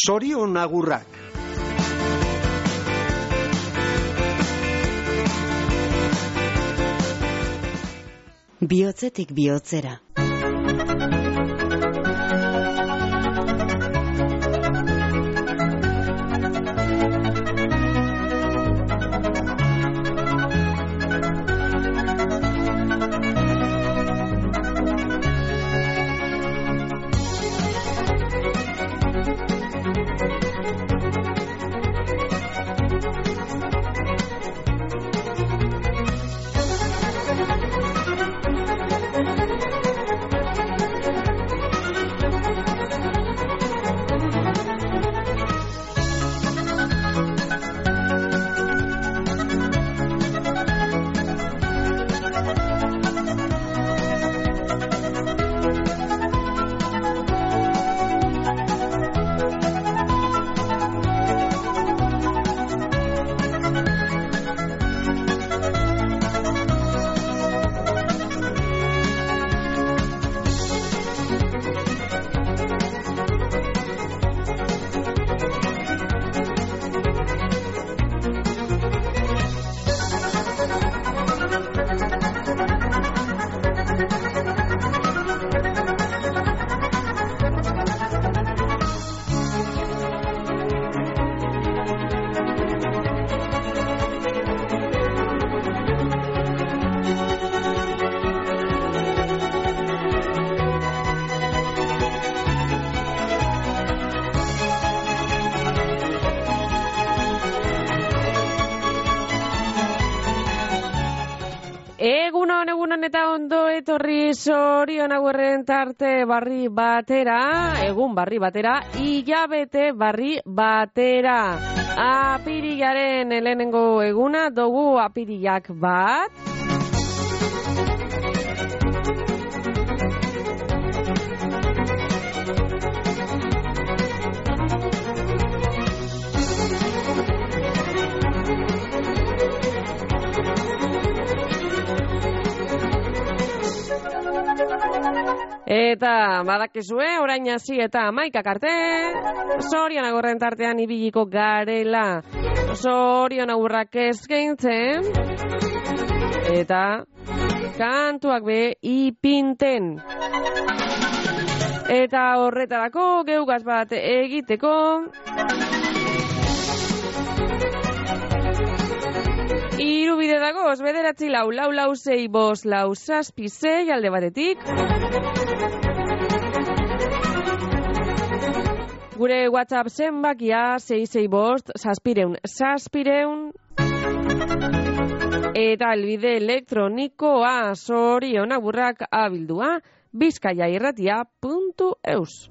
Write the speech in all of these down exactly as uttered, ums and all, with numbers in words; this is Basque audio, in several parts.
Zorion agurrak. Bihotzetik bihotzera. Egunon, egunon eta ondo etorri Zorion agurren tarte barri batera, egun barri batera, hilabete barri batera. Apirilaren lehenengo eguna dugu apirilak bat. Eta badakizue, orain hasi eta hamaikak arte, Zorion agurren tartean ibiliko garela. Zorion agurrak eskaintzen, eta kantuak be ipinten. Eta horretarako geugaz bat egiteko, hiru bide dagoz, bederatzi lau, lau lau sei bost, lau zazpi sei alde batetik. Gure WhatsApp zenbakia sei sei bost, zazpireun, zazpireun. Eta albide elektronikoa Zorion agurrak abildua, bizkaiairratia puntu eus.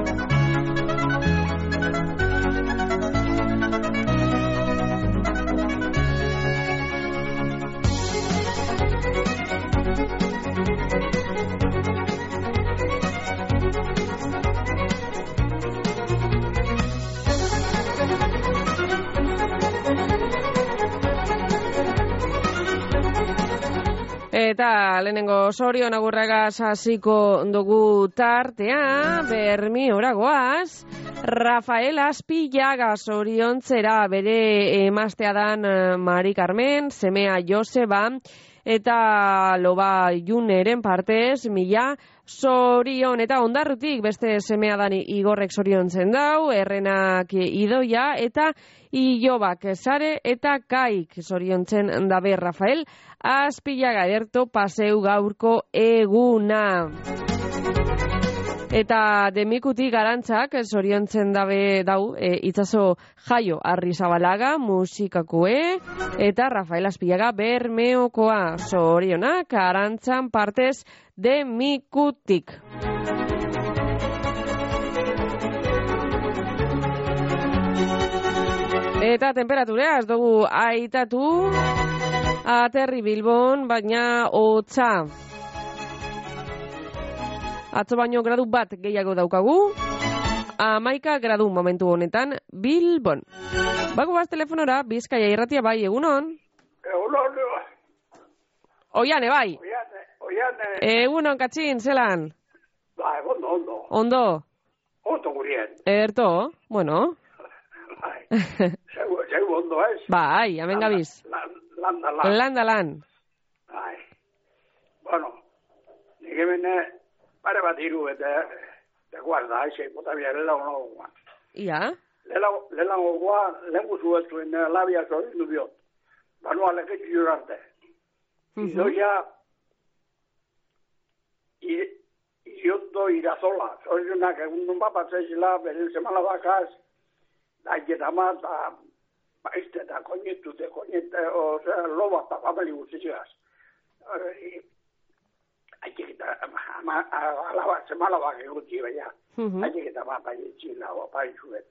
Eta lehenengo Zorion agurragaz hasiko dugu tartea, bermi oragoaz, Rafael Aspillaga zoriontzera bere emaztea dan Mari Carmen, semea Joseba, eta loba juneren partez, mila Zorion, eta ondarrutik beste semea dan Igorrek zoriontzen dau, errenak Idoia, eta Ilobak Sare, eta Kaik zoriontzen dabe Rafael Aspillaga ederto paseu gaurko eguna. Eta demikutik garantzak zoriontzen dabe dau e, itzazo Jaio Arrizabalaga musikakue eta Rafael Aspillaga Bermeokoa zorionak arantzan partez demikutik. Eta temperatura ez dugu aitatu, aterri Bilbon, baina hotza. Atzo baino gradu bat gehiago daukagu, hamaika gradu momentu honetan Bilbon. Bago baz telefonora, Bizkaia irratia bai, egunon? Egunon. Oiane, bai? Oiane, oiane. Egunon, katxin, zelan? Ba, ondo, ondo. Ondo? oto gurien. Erto, bueno. Bai, zeu ondo ez? Bai, hemen gabiz. Lan da lan. Lan da lan. Bai. Bueno, nik hemen pare bat hiru eta de guarda, aixe, bota bia lela ono gogoan. Ia? Lela gogoan, lehen guzu ez duen labia zorin du biot. Banua leketxu jurarte. Idoia, iriondo irazola. Zorizunak egun nun bapatzezila, beren semana bakaz, da ietamat, da baizte, da koñetu, de koñete, o sea, loba, da fameli guztizigaz. Aitek eta, alaba, semana bak egutzi, baina. Aitek eta bat, bai etxila, bai zuet.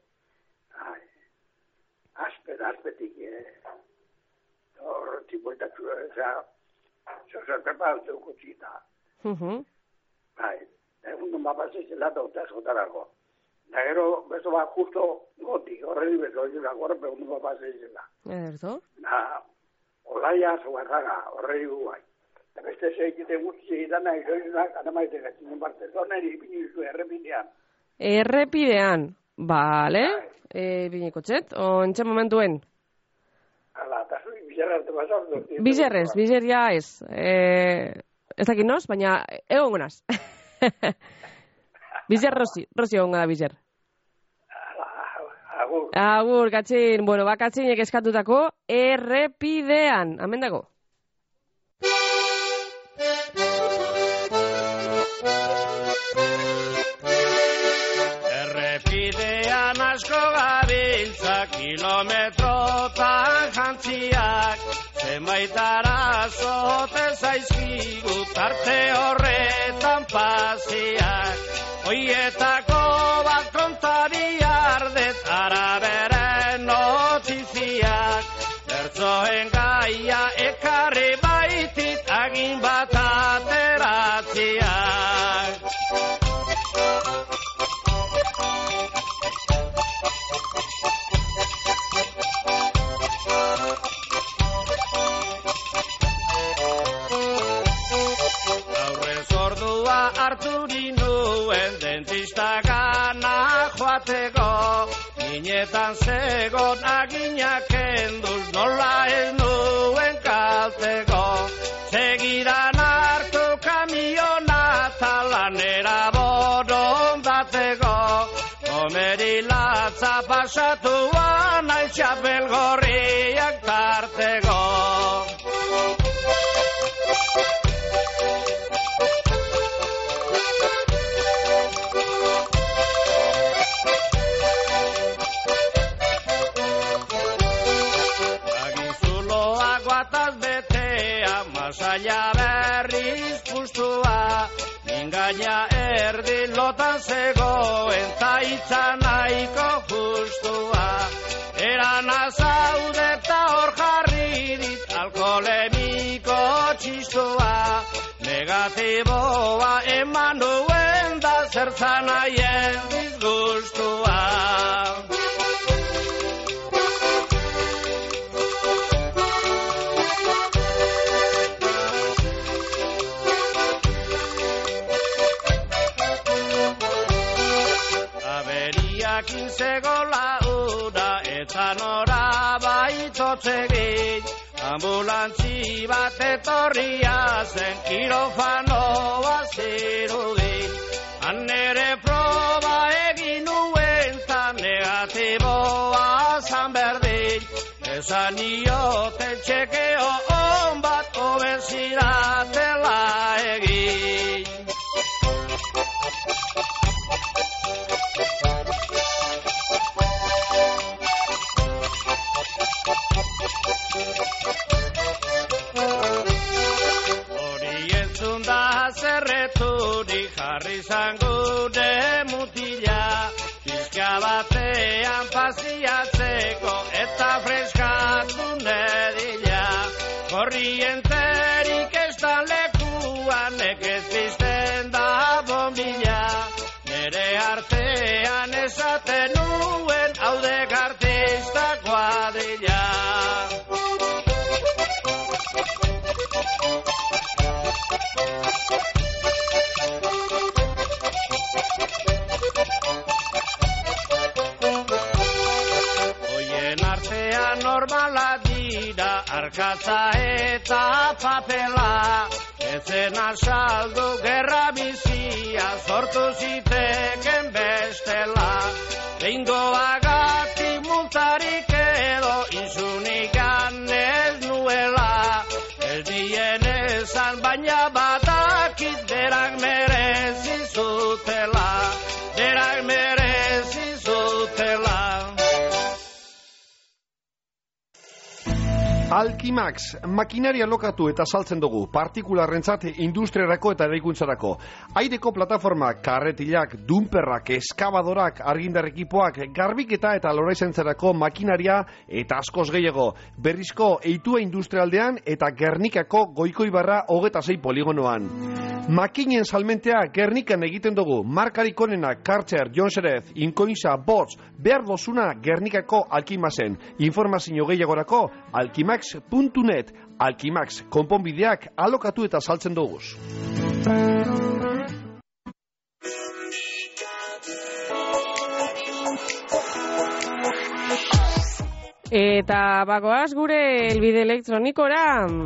Azpet, azpetik, horretik boitatzu, eza, zozer preparantzeu kutzita. Bai, egun duen bapazizela eta eskotarako. Da gero, bezo bat justo goti, horredi bezo, jura, gorpe egun duen bapazizela. Erto? Da, olaia zogarraga, horredi guai. Da beste zeikite gutzi egiten nahi, zoizunak, anamaite gatzinen parte, zoneri, binizu, errepidean. Errepidean, bale, biniko txet, ontsa momentuen? Ala, eta zui, bizarra arte pasaz. Bizarrez, bizar ja ez. Ez dakit noz, baina egon gonaz. Bizar rosi, rosi egon gada bizar. Agur. Agur, katzin, bueno, bakatzinek eskatutako errepidean, amen dago. Errepidean asko gabiltza kilometrotan jantziak, zenbait arazote zaizkigu tarte horretan pasiak. Hoietako bat kontari ardet araberen notiziak, bertzoen gaia ekarri baitit agin bat ateratziak. Hartu ninduen dentista gana joateko, minetan zegon aginak enduz nola ez nuen kalteko. Segidan hartu kamiona talanera borondateko, komeri latza pasatuan altxapel gorriak tarteko. Masaia berriz pustua, mingaina erdi lotan zegoen, ta itza nahiko justua. Eran azaude eta hor jarri dit alkoholemiko txistua, negatiboa eman duen da zertzan aien disgustua. Zegola ura eta nora baitotzegin, ambulantzi bat etorria zen kirofanoa zirudin. Han ere proba egin nuen ta negatiboa zan berdin, esan ioten txekeo on bat obesidadela egin. Hori entzun da zerreturik jarri zangude mutila, pizka batean pasiatzeko eta freskatu nedila. Korrienterik ez da lekuan nekez bizten da bombila, nere artean esaten nuen haude artista kuadrilla. arkatza eta papela, etzen asaldu gerra bizia, sortu ziteken bestela. Behingoagatik multarik edo, insunik ez nuela, ez dien esan baina batakit berak merezi zutela, berak merezi zutela. Alkimax, makinaria lokatu eta saltzen dugu, partikularrentzat industriarako eta eraikuntzarako. Aireko plataformak, karretilak, dumperrak, eskabadorak, argindar ekipoak, garbiketa eta loraizentzarako makinaria eta askoz gehiago. Berrizko eitua industrialdean eta Gernikako Goikoibarra hogeta sei poligonoan. Makinen salmentea Gernikan egiten dugu, markarik onena, Kartzer, Jonserez, Inkoinza, Bots, behar dozuna Gernikako Alkimaxen. Informazio gehiagorako, alkimax puntu net, Alkimax, konponbideak alokatu eta saltzen duguz. Eta bagoaz gure elbide elektronikora.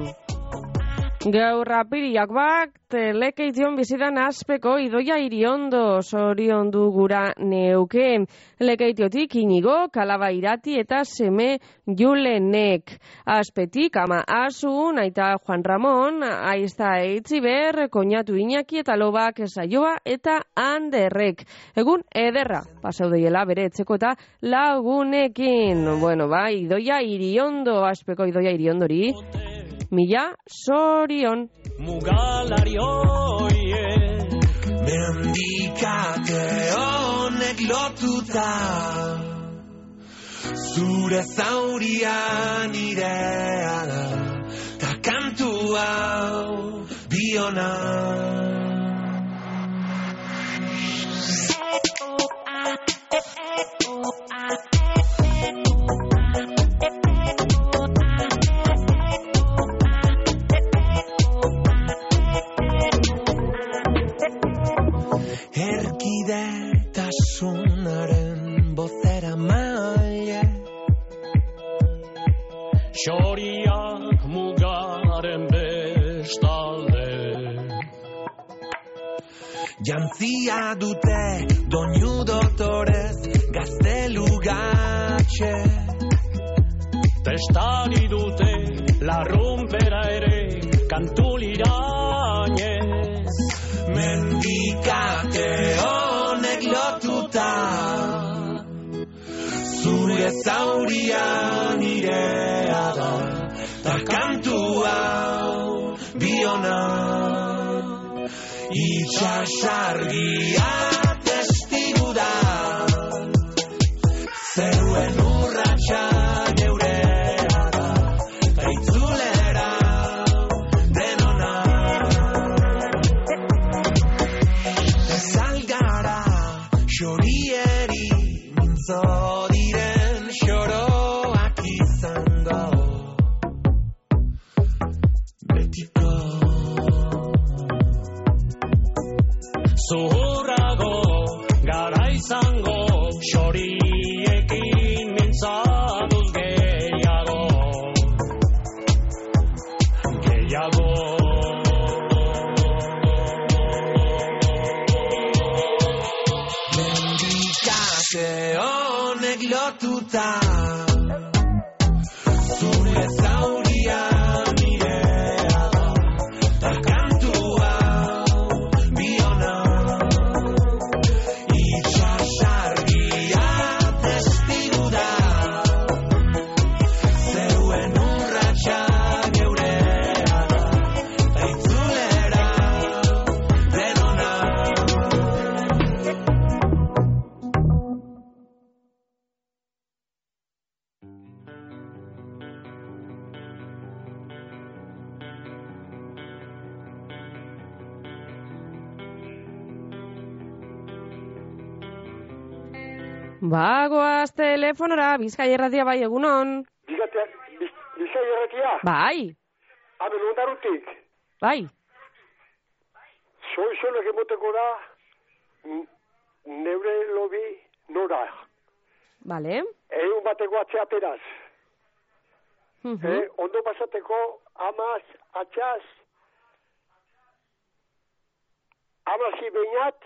Gaur apiriak bak, telekeition bizidan azpeko Idoia Iriondo zoriondu gura neuke. Lekeitiotik Inigo, Kalaba Irati eta seme Julenek. Azpetik ama Asun, aita Juan Ramon, aizta Eitziber, koñatu Iñaki eta lobak Saioa eta Anderrek. Egun ederra, pasaudeiela bere etxeko eta lagunekin. Bueno, ba, Idoia Iriondo, azpeko Idoia Iriondori. Mila zorion. Mugalari oie mendikate honek lotuta zure zaurian irea da ta kantu hau biona. Erkidetasunaren bozera maile Xoriak mugaren bestalde Jantzia dute doinu dotorez gaztelugatxe Testari dute larrumpera ere kantulirainez Mendikate honek lotuta zure zaurian irea da ta kantu hau biona itxasargia testigu da zeruen urratxa geurea da ta itzulera denona. Xorieri mintzo diren xoroak izango betiko zuhurrago gara izango xoriekin mintzatuz gehiago gehiago. Honek lotuta zure zaurian irea da ta kantu hau biona itxasargia testigu da zeruen urratxa geurea da ta itzulera denona. Bagoaz telefonora, Bizkai Erratia bai, egunon. Bizkai Erratia? Bai. Habe, londarutik. Bai. Soizonek emoteko da, neure lobi nora. Bale. Egun bateko atzeateraz. Mhm. eh, ondo pasateko amaz, atxaz, amazi behinat,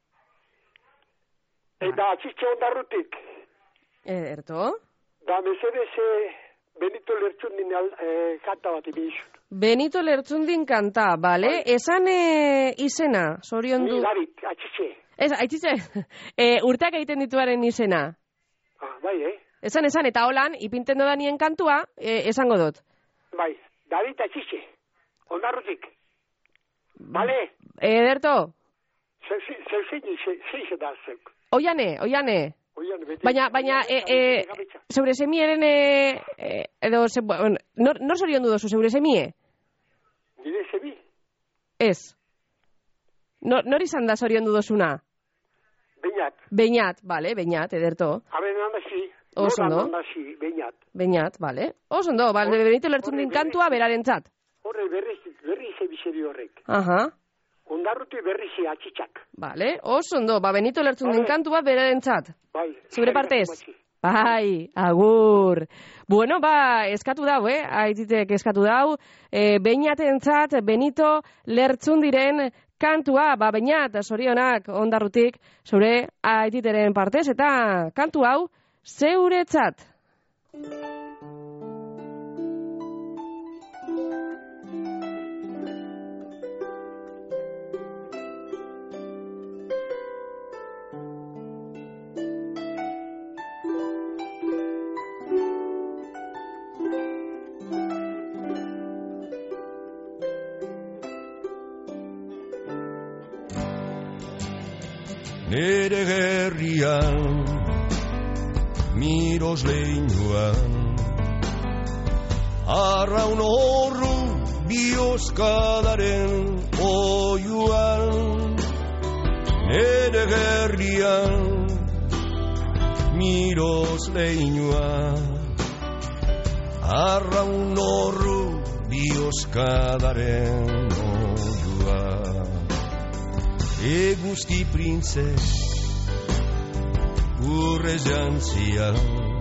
eta atxitxe ondarrutik. Ederto. Da mesedez eh, Benito Lertxundin eh, kanta bat ibizut. Benito Lertxundin kanta, bale? Esan e, izena, zorion Ni du... David, atxitxe. Ez, aitzitze, e, urteak egiten dituaren izena. Ah, bai, eh? Esan, esan, eta holan, ipinten dodanien kantua, e, esango dut. Bai, David atxitxe. Ondarrutik. Bale? Ederto, Zeu zein da zeuk. oiane, oiane. Oian, bete. Baina, baina, e, e, zeure semieren, e, e, edo, ze, bueno, nor, nor zorion du dozu, zeure semie? Nire zebi? Ez. Nor, nor izan da zorion du dozuna? Beinat. Beñat, bale, beñat, ederto. Haben handasi. Oso ondo. Handasi, beinat. Beñat, bale. Oso ondo, bale, Benito Lertxundin kantua berarentzat. Horre berriz, berriz ebizeri horrek. Aha. Ondarruti berriz atxitxak. Bale, oso ondo, ba, Benito Lertxundin Vale. kantua berarentzat. Bai. Zure partez? Bai, agur. Bueno, ba, eskatu dau, eh? Aititek eskatu dau. E, Beñatentzat Benito Lertxundiren kantua, ba, Beñat, sorionak ondarrutik, zure aititeren partez, eta kantu hau zeuretzat. Nere gerrian, miros leinuan, arraun horru bioskadaren oiuan. Nere gerrian, miros leinuan, arraun horru bioskadaren oiuan. Eguzki printze urre jantzia,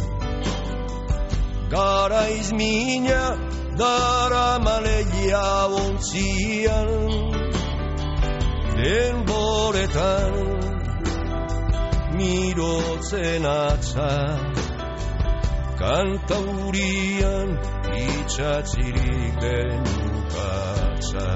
garaiz mina dara maleia ontzian, denboretan mirotzen atza, kantaurian itxatzirik denukatza.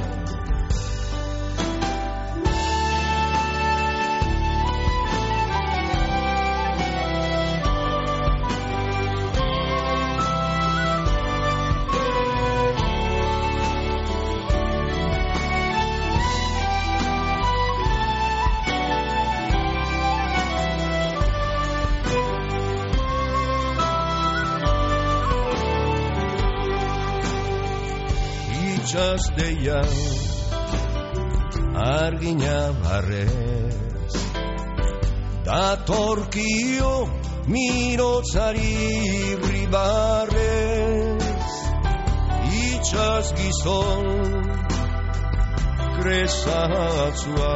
Itxasdeian argina barrez, datorkio mirotzari ribarrez. Itxas gizon kresatzua,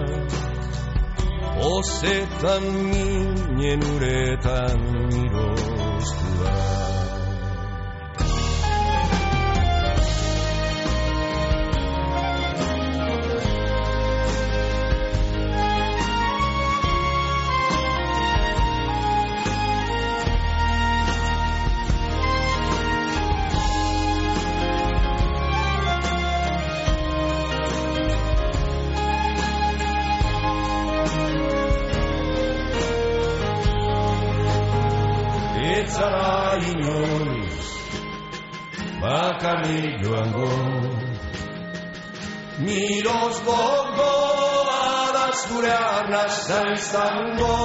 ozetan minen uretan miroztua. Etzara inoiz bakarrik joango, miroz gogoa da zure arnasa izango.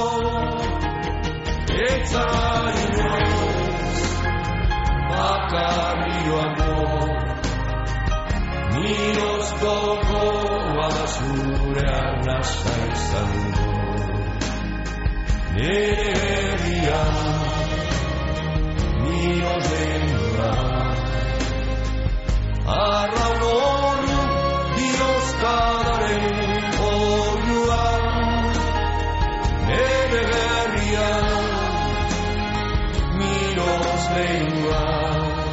Etzara inoiz bakarrik joango, miroz gogoa da zure arnasa izango. Nere herrian miros denua, arraun horru bioskadaren oiuan. Nere gerrian miros denua,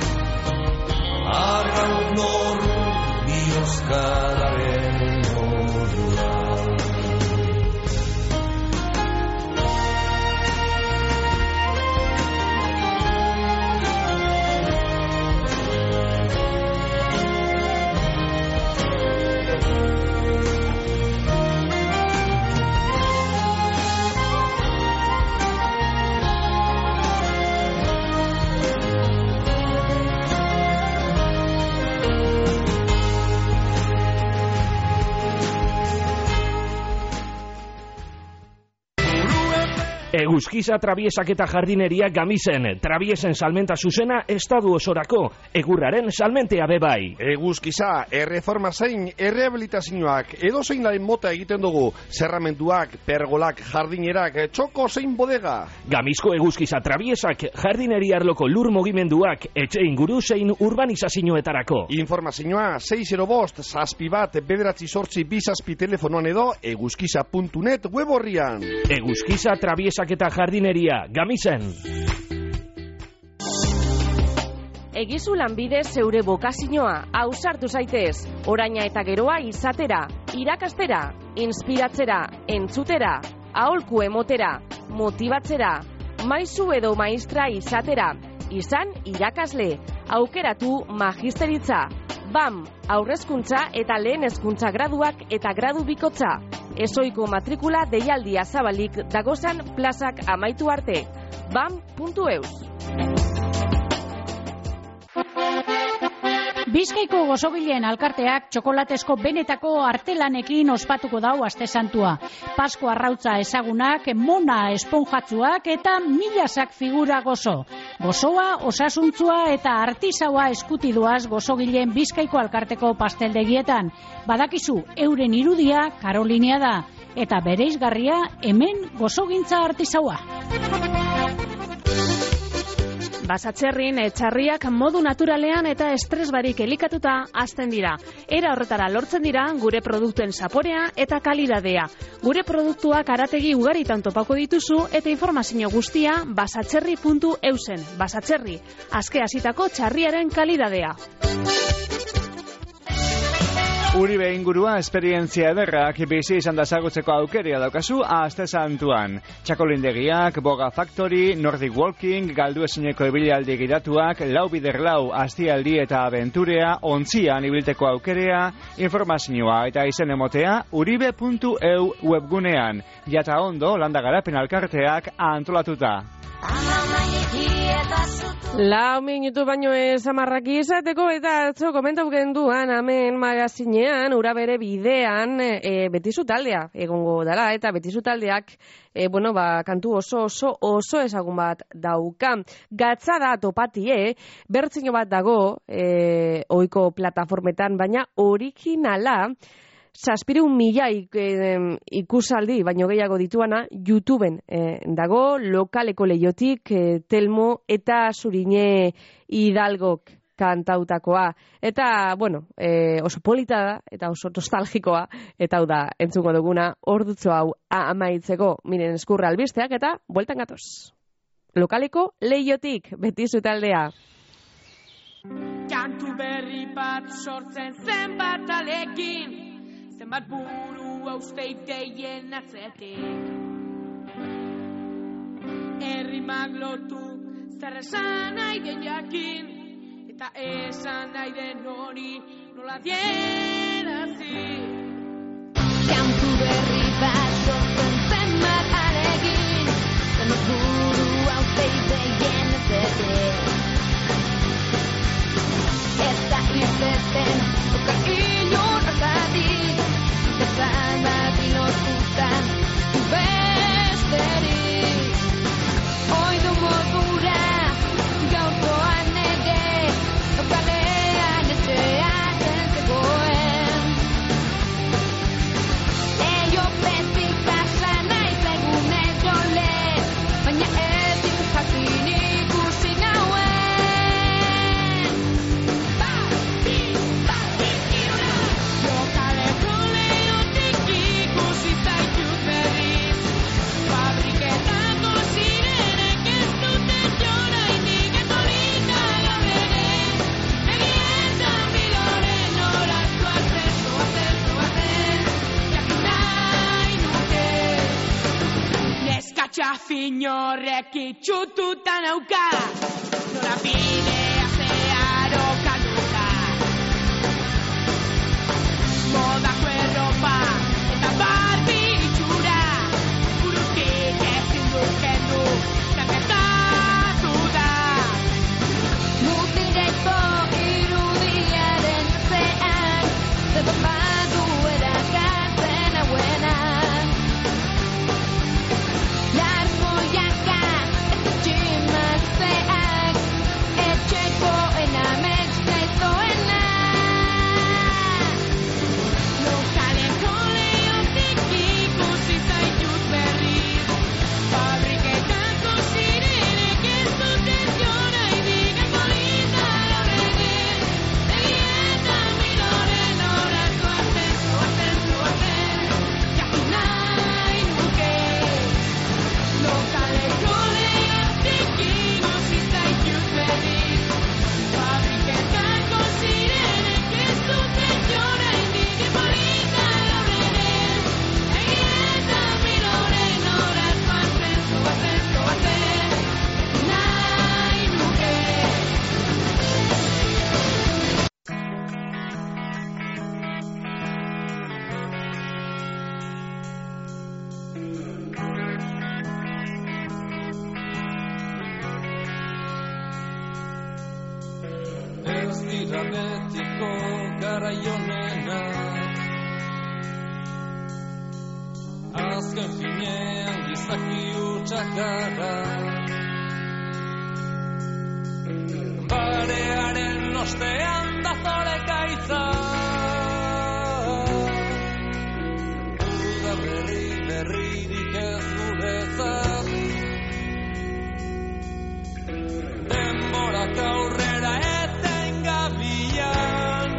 Eguzkiza Trabiesak eta Jardineria Gamisen, trabiesen salmenta zuzena estadu osorako, egurraren salmentea bebai. Eguzkiza, erreforma zein, errehabilitazioak, edo zein lain mota egiten dugu, zerramenduak, pergolak, jardinerak, txoko zein bodega. Gamizko Eguzkiza Trabiesak, Jardineria arloko lur mugimenduak, etxe inguru zein urbanizazioetarako. Informazioa, sei zero bost, zazpi bat, bederatzi sortzi, bizazpi telefonoan edo, eguzkiza puntu net web horrian. Eguzkiza Trabiesak eta Jardineria, Gamisen. Egizu lanbide zeure bokazioa, ausartu zaitez, oraina eta geroa izatera, irakastera, inspiratzera, entzutera, aholku emotera, motibatzera, maizu edo maistra izatera, izan irakasle, aukeratu magisteritza, B A M, aurrezkuntza eta lehen hezkuntza graduak eta gradu bikotza. Ezoiko matrikula deialdia zabalik dagozan plazak amaitu arte. bam puntu eus. Bizkaiko gozogileen alkarteak txokolatezko benetako artelanekin ospatuko dau aste santua. Pasko arrautza ezagunak, mona esponjatzuak eta milasak figura gozo. Gozoa, osasuntzua eta artisaua eskutiduaz gozogileen Bizkaiko alkarteko pasteldegietan. Badakizu, euren irudia Karolinia da. Eta bereizgarria hemen gozogintza artisaua. Basatzerrin etxarriak modu naturalean eta estres barik elikatuta hazten dira. Era horretara lortzen dira gure produktuen zaporea eta kalidadea. Gure produktuak arategi ugaritan topako dituzu eta informazio guztia basatzerri puntu eusen. Basatzerri, azke hasitako txarriaren kalidadea. Uribe ingurua esperientzia ederrak bizi izan dezagutzeko aukeria daukazu aste santuan. Txakolindegiak, Boga Factory, Nordic Walking, galdu ezineko ibilaldi gidatuak, lau bider lau astialdi eta abenturea, ontzian ibilteko aukerea, informazioa eta izen emotea uribe puntu eu webgunean. Jata ondo, landa garapen alkarteak antolatuta. Lau minutu baino ez amarraki izateko eta atzo komentau genduan hemen magazinean, ura bere bidean e, betizu taldea egongo dela eta betizu taldeak e, bueno, ba, kantu oso oso oso ezagun bat dauka. Gatza da topatie, bertzino bat dago e, ohiko plataformetan, baina originala Zazpireun mila ikusaldi, baino gehiago dituana, YouTubeen eh, dago, lokaleko leiotik, eh, Telmo eta Zurine Hidalgok kantautakoa. Eta, bueno, eh, oso polita da, eta oso nostalgikoa, eta hau da, entzungo duguna, ordutzo hau amaitzeko, miren eskurra albisteak, eta bueltan gatoz. Lokaleko leiotik, betizu taldea. Kantu berri bat sortzen zenbat alekin, zenbat buru austeiteien atzetik. Errimak lotu zer esan nahi den jakin, eta esan nahi den hori nola dierazi. Kantu berri bat sortzen zenbat alegin, zenbat buru austeiteien atzetik. Ez da irteten oka inor azadik, Zan bat ilotutan besterik. Oidu modura gaurkoan ere, okalean etxean zegoen. Eio pezik pasa naiz egunez jole, baina ez dut jakin ikusi nauen. Ba, bi, ba, bi, irura. Lokaleko Finorrek itxututan auka, nora bidea zeharo kaluka. Modako erropa eta barbi itxura, burutik ezin dukendu, zaketatu da. Mutireko irudiaren zean, zebat badu erakatzen hauena. Largo dira betiko garaionenak. Azken finean gizaki hutsak gara. Barearen ostean dazore gaitza. Uda berri berririk ez guretzat. Denborak aurrera eten gabian.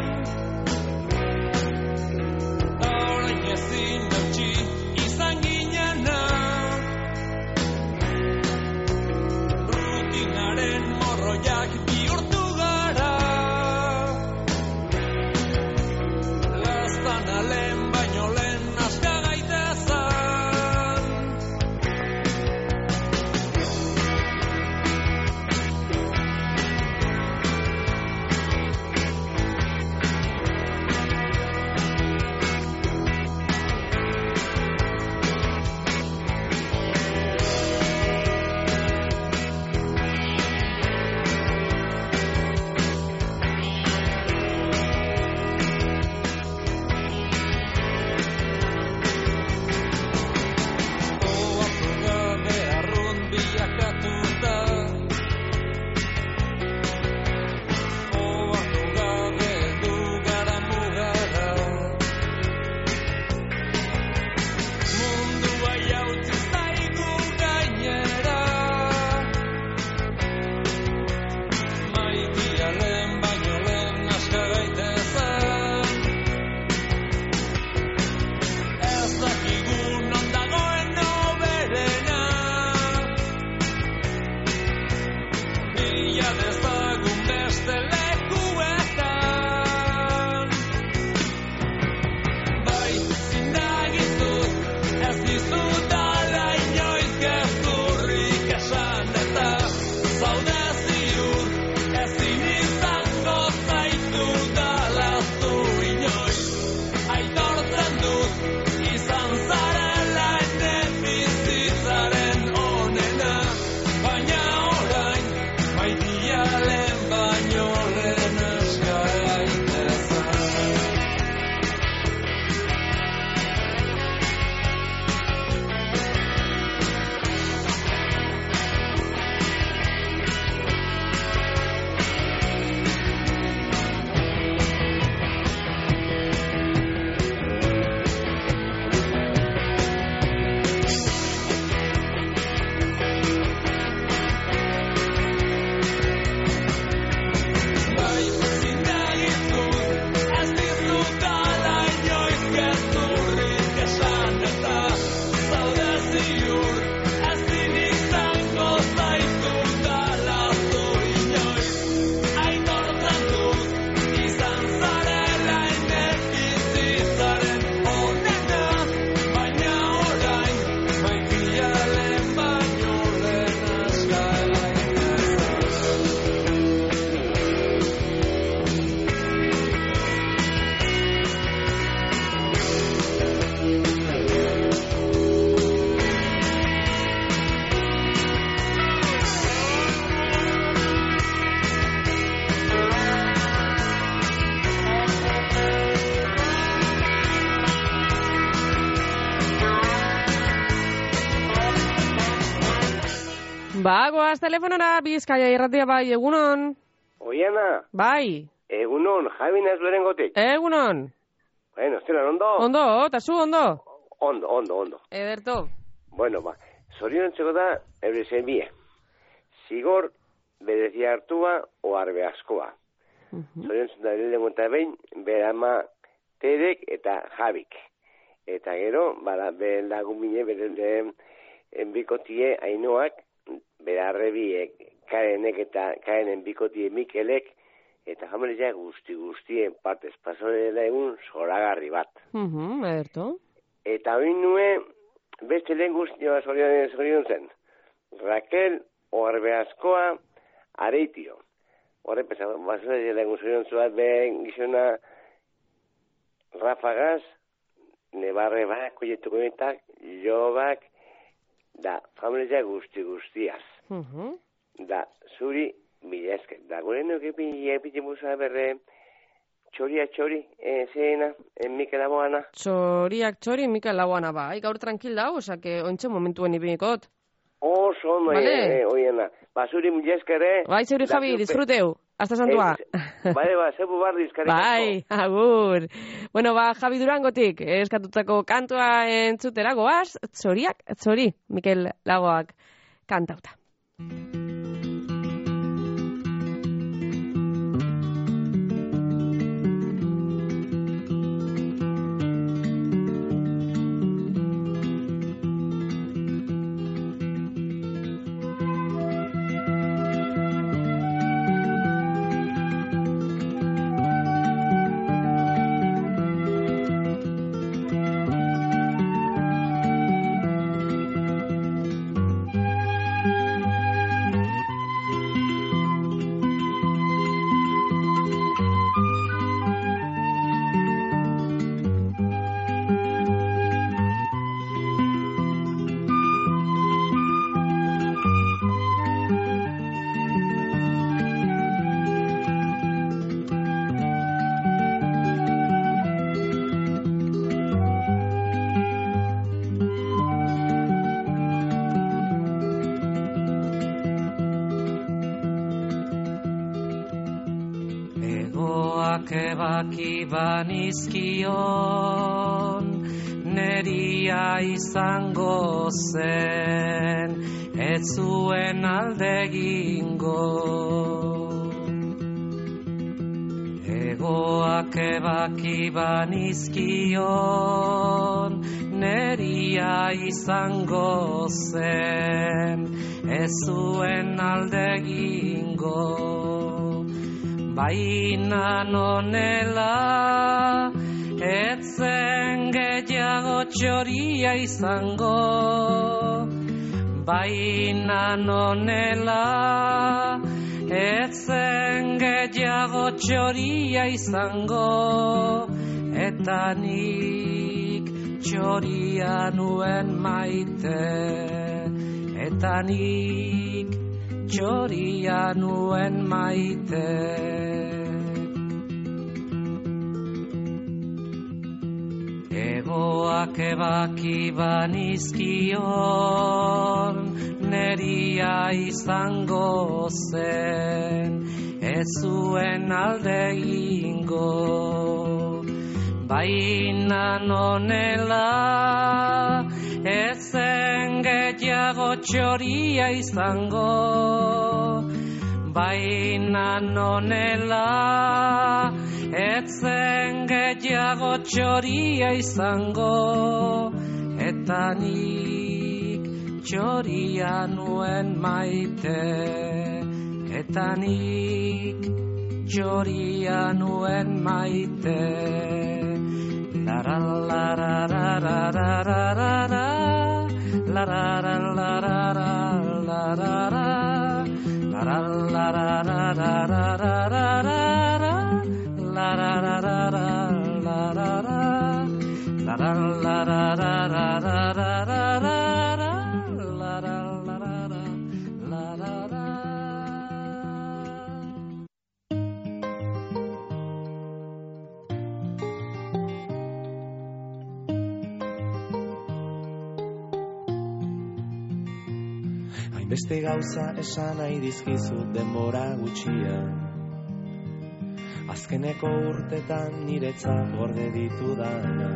Orain ezin eutxi izan ginena. Rutinaren morroiak bihurtu gara. Laztana lehen baino lehen aska gaitezan. Ba, goaz telefonora, Bizkaia irratia bai, egunon. Oiana. Bai. Egunon, Javi naz beren gotik. Egunon. Bueno, zelan, ondo? Ondo, eta zu, ondo? Ondo, ondo, ondo. Ederto. Bueno, ba, zorion txeko da, ebre zenbie. Zigor, berezia hartua, oarbe askoa. Uh-huh. Zorion txeko da, lehenko eta behin, berama Terek eta Javik. Eta gero, bada, beren lagun bine, beren enbikotie ainoak, berarrebiek, karenek eta karenen bikotie Mikelek, eta jamelizia guzti guztien partez pasonela egun zoragarri bat. Mhm, ederto. Eta hori nue, beste lehen guztioa zorion, zorion zen. Raquel Oarbeazkoa Areitio. Horre, pesa, basura lehen zorion zuat behen gizona Rafagaz, Nebarre bak, koietuko mitak, Jobak, da, familia guzti guztiaz. Uh-huh. Da, zuri Mila esker. Da, gure nuke epiti musa berre, txoriak txori, eh, zeena, en Mikel Laboana. Txoriak txori, Mikel Laboana, bai, gaur tranquil da, osake, ointxe momentuen ibinikot. Oso, no, vale. eh, oiena. Basuri mila esker, eh? Bai, zeuri Javi, disfruteu. Hasta santua. Bai, ba, zebu barri, eskarrik asko. Bai, agur. Bueno, ba, Javi Durangotik, eskatutako kantua entzutera goaz, txoriak, txori, Mikel Laboak kantauta. Ebaki banizkion neria izango zen ez zuen aldegingo Egoak ebaki banizkion neria izango zen ez zuen aldegingo Baina nonela, etzen gehiago txoria izango. Baina nonela, etzen gehiago txoria izango. Eta nik txoria nuen maite. Eta nik txoria nuen maite. Egoak ebaki banizkion neria izango zen ez zuen aldegingo Baina nonela ezen gehiago txoria izango Baina nonela etzen gehiago txoria izango Eta nik txoria nuen maite Eta nik txoria nuen maite La la la la la la la la la la la la la la la Beste gauza esan nahi dizkizut denbora gutxian Azkeneko urtetan niretzat gorde ditudana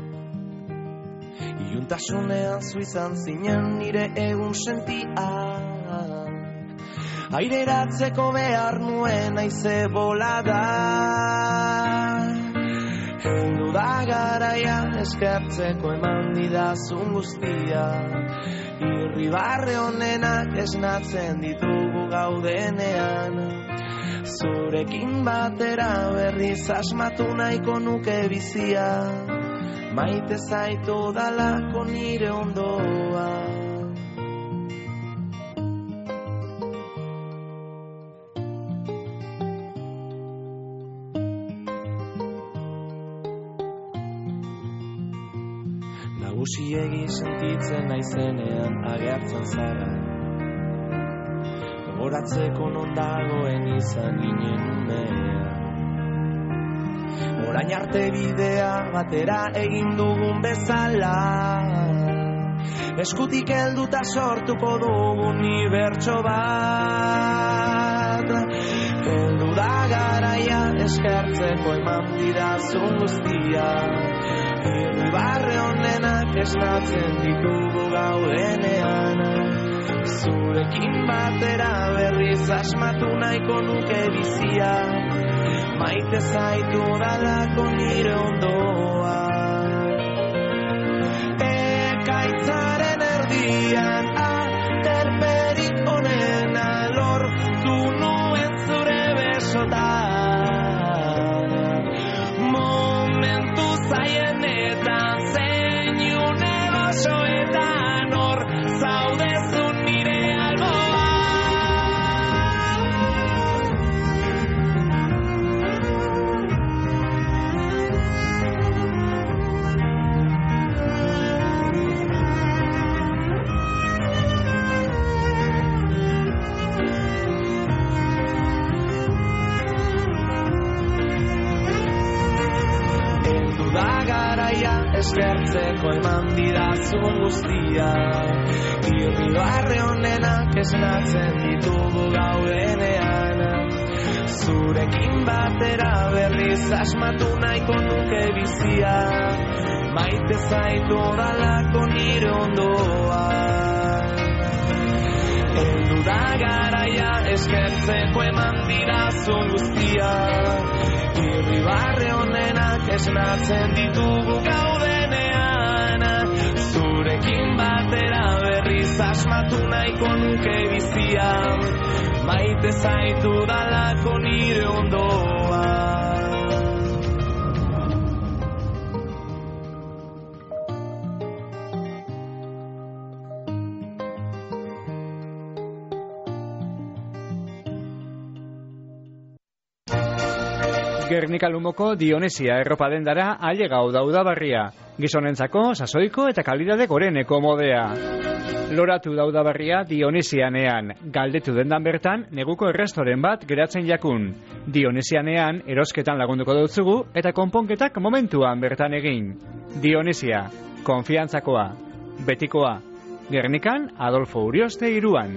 Iluntasunean zu izan zinen nire egun sentian Aireratzeko behar nuen aize bolada Heldu da garaia eskertzeko eman didazun guztia Irribarre honenak esnatzen ditugu gaudenean Zurekin batera berriz asmatu nahiko nuke bizia Maite zaitu dalako nire ondoa Nagusiegi sentitzen naizenean agertzen zara gogoratzeko non dagoen izan ginen umea. Orain arte bidea batera egin dugun bezala, eskutik helduta sortuko dugu unibertso bat. Heldu da garaia eskertzeko eman didazun guztia, irribarre honenak esnatzen ditugu gaudenean. Zurekin batera berriz asmatu nahiko nuke bizia, maite zaitu dalako nire ondoa. Ekaitzaren erdian aterperik onena lortu nuen zure besotan. Momentu zaienetan zein une gozoetan hor zaudezun nire alboan. Eskertzeko eman didazun guztia, irribarre honenak esnatzen ditugu gaudenean. Zurekin batera berriz asmatu nahiko nuke bizia, maite zaitu dalako nire ondoa. Heldu da garaia eskertzeko eman didazun guztia, irribarre honenak esnatzen ditugu gaudenean. Zurekin batera berriz asmatu nahiko nuke bizia, maite zaitu dalako nire ondoa. Gernika Lumoko Dionesia erropa dendara ailegau da udabarria. Gizonentzako sasoiko eta kalidade goreneko modea. Loratu da udabarria Dionesianean. Galdetu dendan bertan neguko errestoren bat geratzen jakun. Dionesianean erosketan lagunduko dutzugu eta konponketak momentuan bertan egin. Dionesia, konfiantzakoa, betikoa. Gernikan Adolfo Urioste iruan.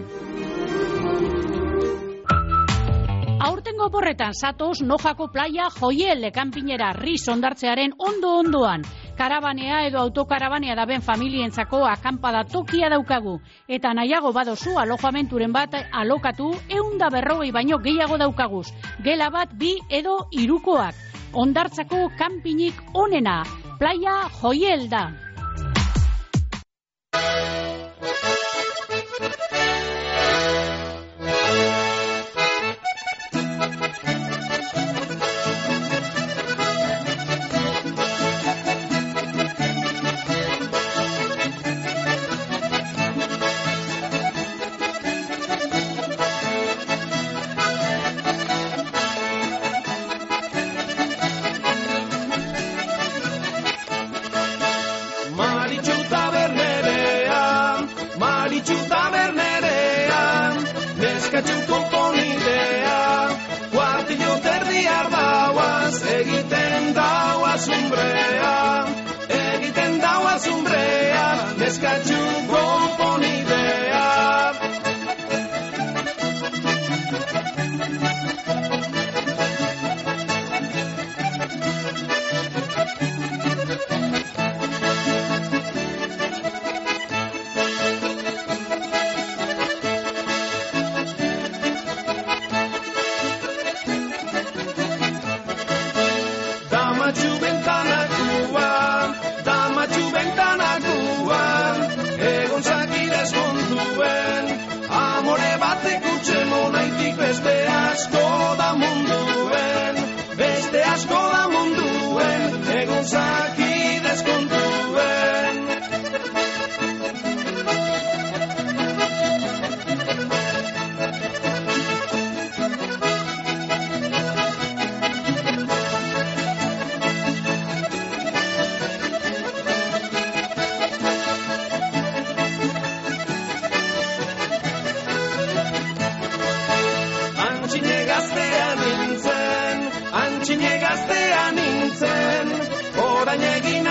Aurtengo oporretan zatoz Nojako playa Joiel kanpinera Riz ondartzearen ondo-ondoan. Karabanea edo autokarabanea daben familientzako akampada tokia daukagu. Eta nahiago badozu alojamenturen bat alokatu ehun berrogei baino gehiago daukaguz. Gela bat bi edo hirukoak. Ondartzako kanpinik onena. Playa Joiel da. Egiten daua zumbrea, egiten daua zumbrea, neskatxu konponidea. Beste asko da munduen, beste asko da munduen, egun zaki deskontuen.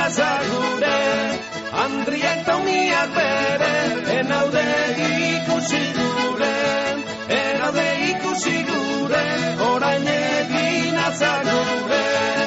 nazagure, Andriak tauniak bere, enaude ikusi gure, enaude ikusi gure, orain egin nazagure.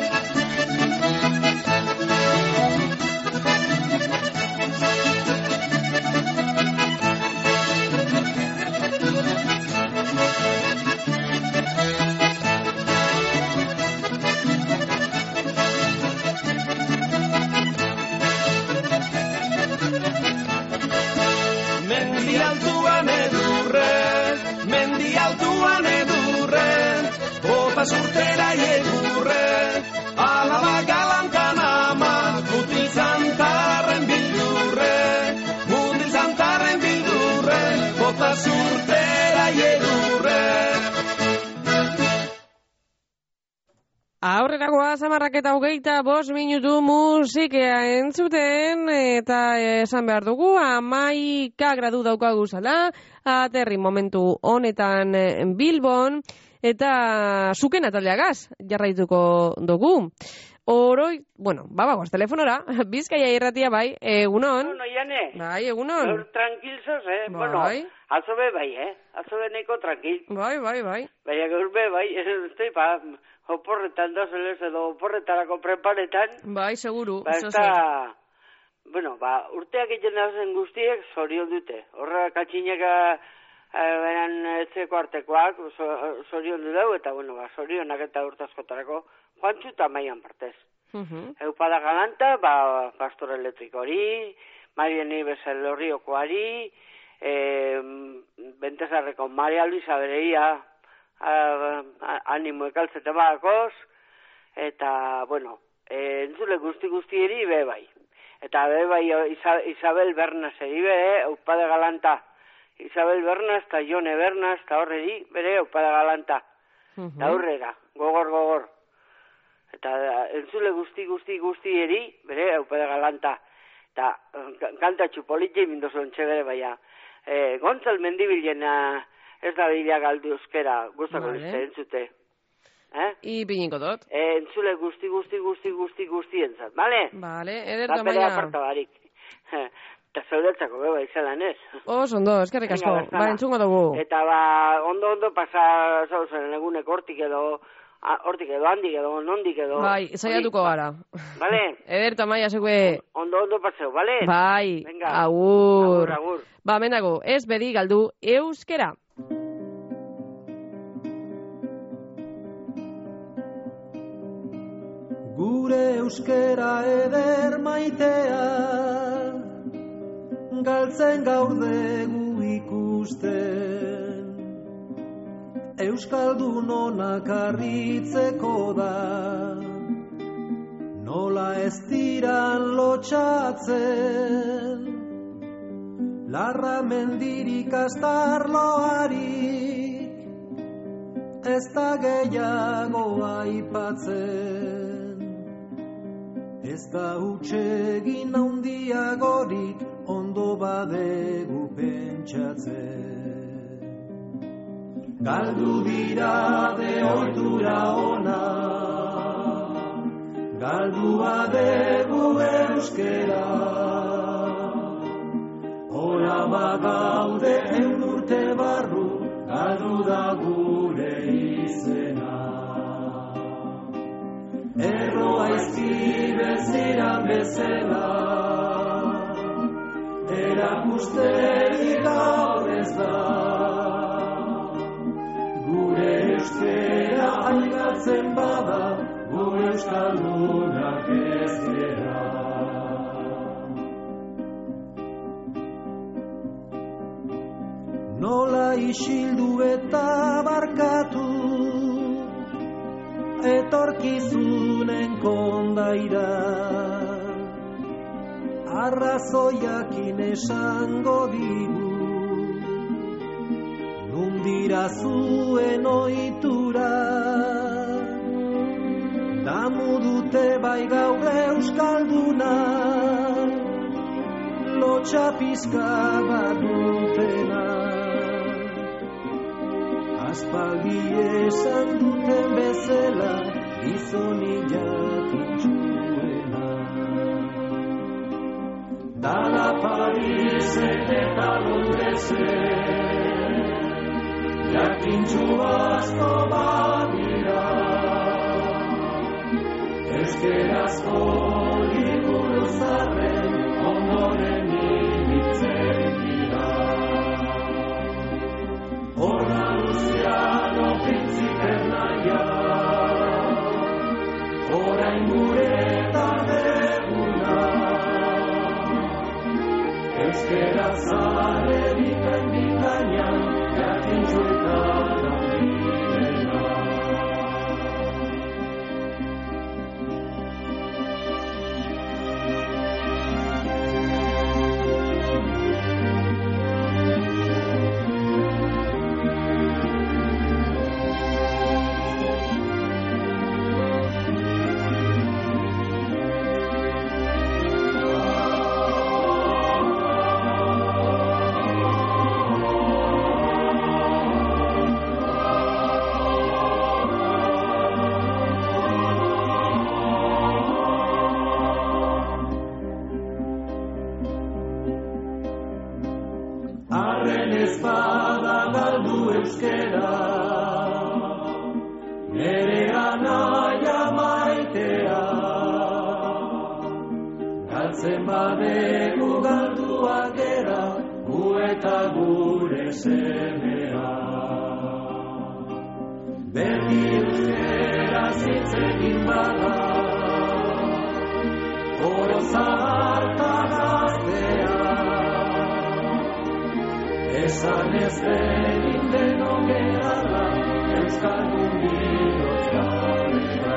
Mendi altuan edurre, mendi altuan edurre, bota surtera egurre, alaba galantan ama, mutil zantarren bildurre, mutil zantarren bildurre, bota surtera egurre. Aurreragoa zamarrak eta hogeita bost minutu musikea entzuten eta esan behar dugu hamaika gradu daukagu zala, aterri momentu honetan Bilbon eta zukena taldeagaz jarraituko dugu. Oroi, bueno, babagoaz telefonora, Bizkaia irratia bai, egunon. Bueno, Jane. Bai, egunon. Gaur tranquilzos, eh? Bai. Bueno, azobe bai, eh? Azobe neko tranquil. Bai, bai, bai. Baina gaur be bai, ez pa, oporretan dozelez edo oporretarako preparetan. Bai, seguru. Ba, ez da, bueno, ba, urteak egiten zen guztiek zorion dute. Horra katxineka beran etzeko artekoak zorion du dau, eta bueno, ba, zorionak eta urtazkotarako joantzu eta maian partez. Uh-huh. Eupada galanta, ba, Pastor Elektrikori, Marien Ibesel Horriokoari, e, Bentesarreko Maria Luisa Bereia, animo ekaltzete badakoz, eta, bueno, e, entzule guzti-guztieri be bai. Eta be bai Isabel Bernas eri bere, Eupada galanta. Isabel Bernas eta Jone Bernas eta horreri bere Eupada galanta. Eta uh-huh. Aurrera, gogor, gogor. Eta entzule guzti, guzti, guztieri bere Eupada galanta. Eta kantatxu politxe mindozu ontxe bere baia. E, Gontzal Mendibilena ez da bila galdu euskera, guztako vale. Beste entzute. Eh? I piniko dut. E, entzule guzti, guzti, guzti, guzti, guzti entzat, bale? Bale, ederto maia. Zapere aparta barik. Eta zaudetzako beba izalan ez. Os, ondo, eskerrik asko. Ba, entzungo dugu. Eta ba, ondo, ondo pasa zauzen egunek hortik edo, hortik edo, handik edo, nondik edo. Bai, zaiatuko gara. Bale? Ederto maia, zegue. Ondo, ondo paseu, bale? Bai, venga. Agur. Agur, agur. Ba, menago, ez bedi galdu euskera. Gure euskera eder maitea, galtzen gaur dugu ikusten. Euskaldun onak arritzeko da, nola ez diran lotxatzen. Larra mendirik astarloarik, ez da gehiago aipatzen. Ez da utxegin handiagorik ondo badegu pentsatzen. Galdu dira de ohitura ona, galdua degu euskera. Ora bagaude eun urte barru, galdu da gure izena. Erroa izki beziran bezala, erakusterik gaur ez da. Gure euskera aigatzen bada, gure euskaldunak ez gera. Nola isildu eta barkatu, etorkizunen kondaira. Arrazoiakin esango digu, nundira zuen ohitura. Damu dute bai gaur euskalduna, lotxa pizka bat dutena. Aspaldi esan duten bezala, gizoni jakintzuena. Dala Parisen eta Londresen, jakintxu asko badira, euskerazko liburu zarren ondoren ibiltzen dira. Horra luziano pintzipen naia, orain gure tardeguna, euskera zare bikain bikainan, jakintxu eta lanbidena. Arren ezpada galdu euskera, nere anaia maitea, galtzen badegu galduak gera, gu eta gure semea. Beti euskera zitzegin bada, oro zaharta gaztea, esan ez egin denok gerala, euskaldun bihotz galera.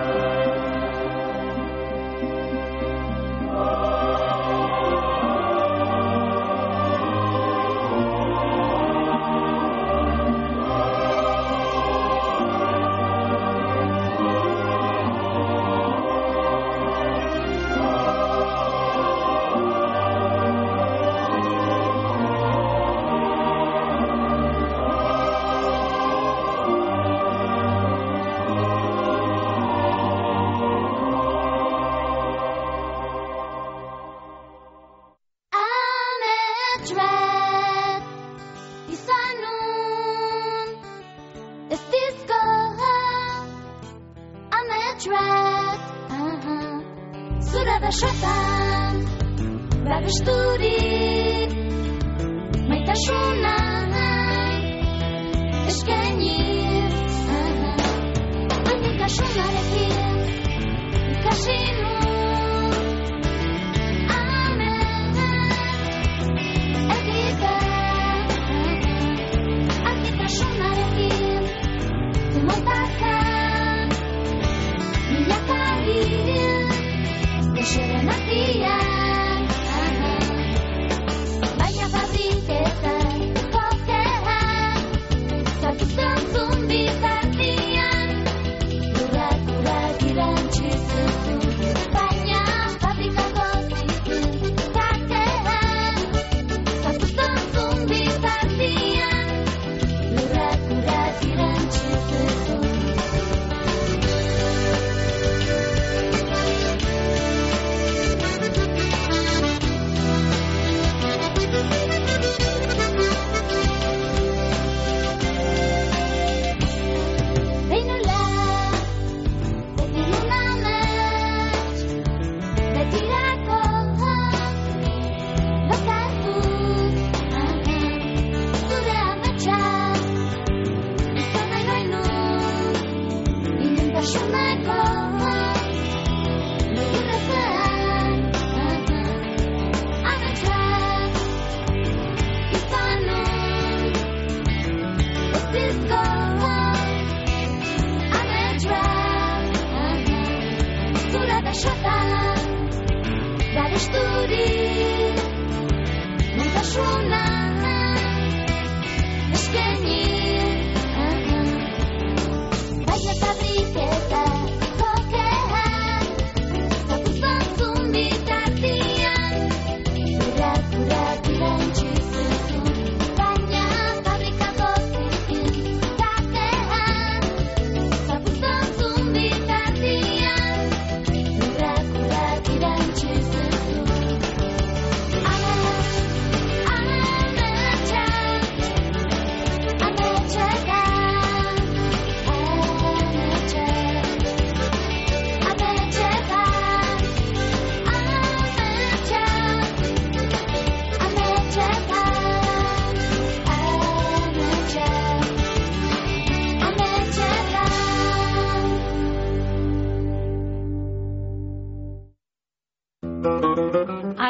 I'm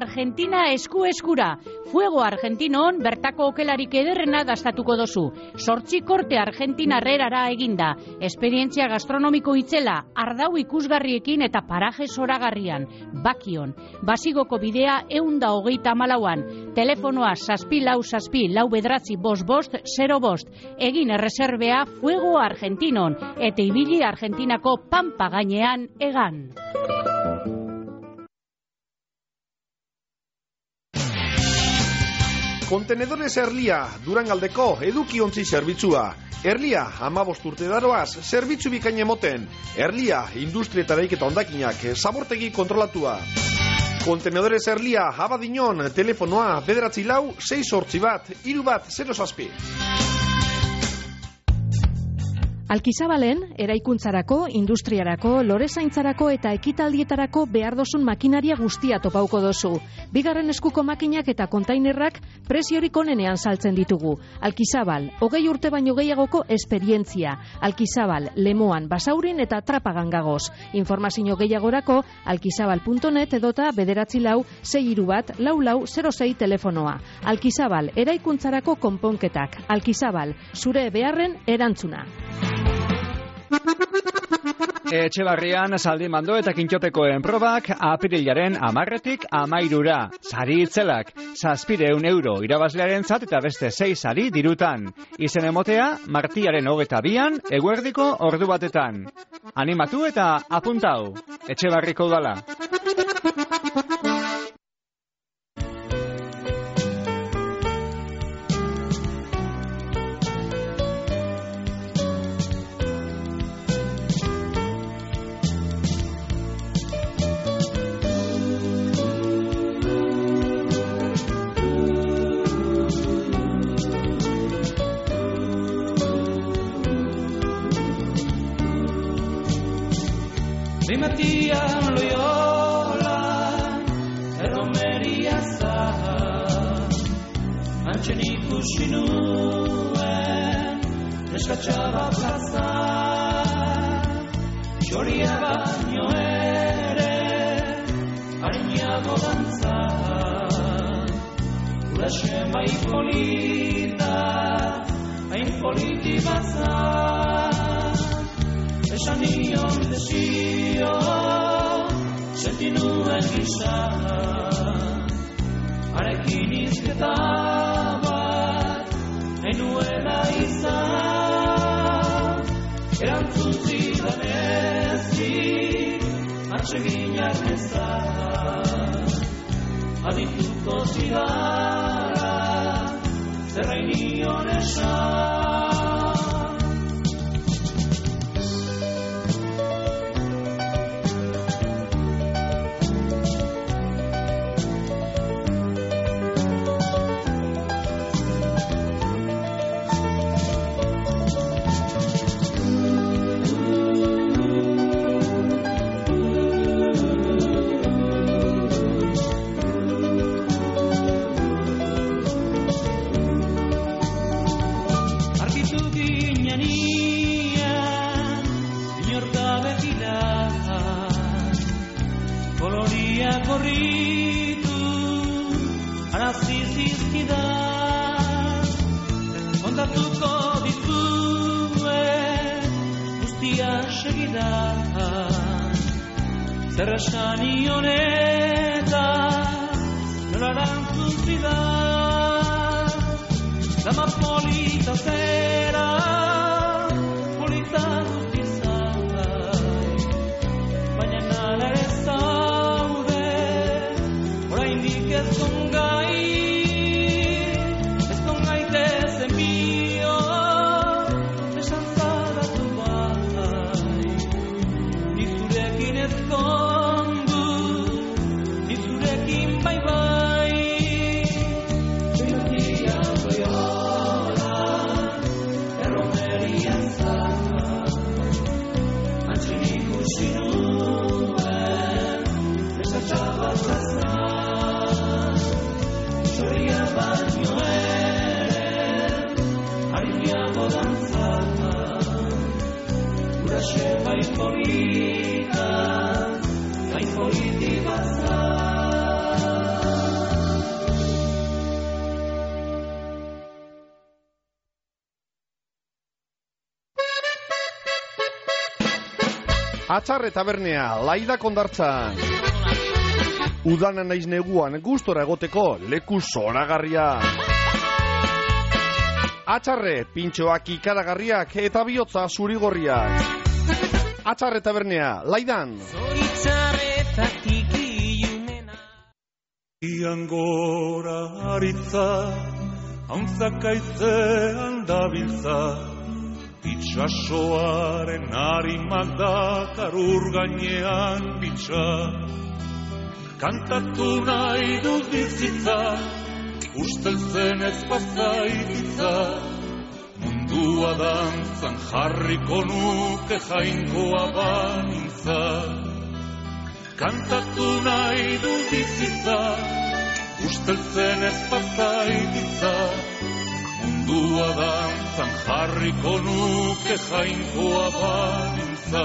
Argentina esku eskura. Fuego Argentinon bertako okelarik ederrena dastatuko dozu. Sortzi korte Argentinarrerara eginda. Esperientzia gastronomiko itzela, ardau ikusgarriekin eta paraje zoragarrian. Bakion. Basigoko bidea eunda hogeita malauan. Telefonoa saspi lau saspi lau bedratzi bost bost zero bost. Egin erreserbea Fuego Argentinon. Eta ibili Argentinako pampa gainean egan. Kontenedores Erlia, Durangaldeko edukiontzi zerbitzua. Erlia, hamabost urte daroaz, zerbitzu bikain emoten. Erlia, industria eta eraiketa hondakinak, zabortegi kontrolatua. Kontenedores Erlia, Abadiñon, telefonoa, bederatzi lau, sei sortzi bat, hiru bat, zero zazpi. Alkizabalen, eraikuntzarako, industriarako, lorezaintzarako eta ekitaldietarako behar dozun makinaria guztia topauko dozu. Bigarren eskuko makinak eta kontainerrak preziorik onenean saltzen ditugu. Alkizabal, hogei urte baino gehiagoko esperientzia. Alkizabal, Lemoan, Basaurin eta Trapagan gagoz. Informazio gehiagorako, alkizabal puntu net edota bederatzi lau, sei hiru bat, lau lau, zero sei telefonoa. Alkizabal, eraikuntzarako konponketak. Alkizabal, zure beharren erantzuna. Etxebarrian zaldi mando eta kintxopekoen probak apirilaren amarretik amairura. Sari itzelak, zazpireun euro irabazlearen zat eta beste sei sari dirutan. Izen emotea, martiaren hogeta bian, eguerdiko ordu batetan. Animatu eta apuntau. Etxebarriko udala. Matian Loyola, erromeria zaha, antzen ikusi nuen, eskatxaba plaza, txoria baino ere, harinago dantza, uraxe bai polita, hain politi baza, esan nion desio, senti nuen gisa, arekin izketa bat, nahi nuela izan, erantzun zidan ezik, atseginak nezan, adituko zidara, zerrain nion esan. Zerrasani honetan, nolarantzu zidan, dama polita zera, polita guztizai, baina nala ere zaude, oraindik ez zongai, ez zongai dezen bio, esan zadatu bai, nizurekin ez kondu, nizurekin bai bai. Benatia Loyola, erromeria zara, antzen ikusi nuen, esatxaba plaza, txoria baino ere, harinago dantza, uraxe bai polita, bai politi baza. Atxarre tabernea, laida kondartzan. Udana naiz neguan gustora egoteko leku zoragarria. Atxarre, pintxoak ikaragarriak eta bihotza zurigorriak. Atxarre tabernea, laidan. Ian gora aritza, hauntzakaitzean dabiltza, itxasoaren harimak dakar ur gainean bitxa. Kantatu nahi dut bizitza, usteltzen ez pazaititza, mundua dantzan jarriko nuke jainkoa banintza. Kantatu nahi dut bizitza, usteltzen ez pazaititza, mundua dantzan jarriko nuke jainkoa banintza.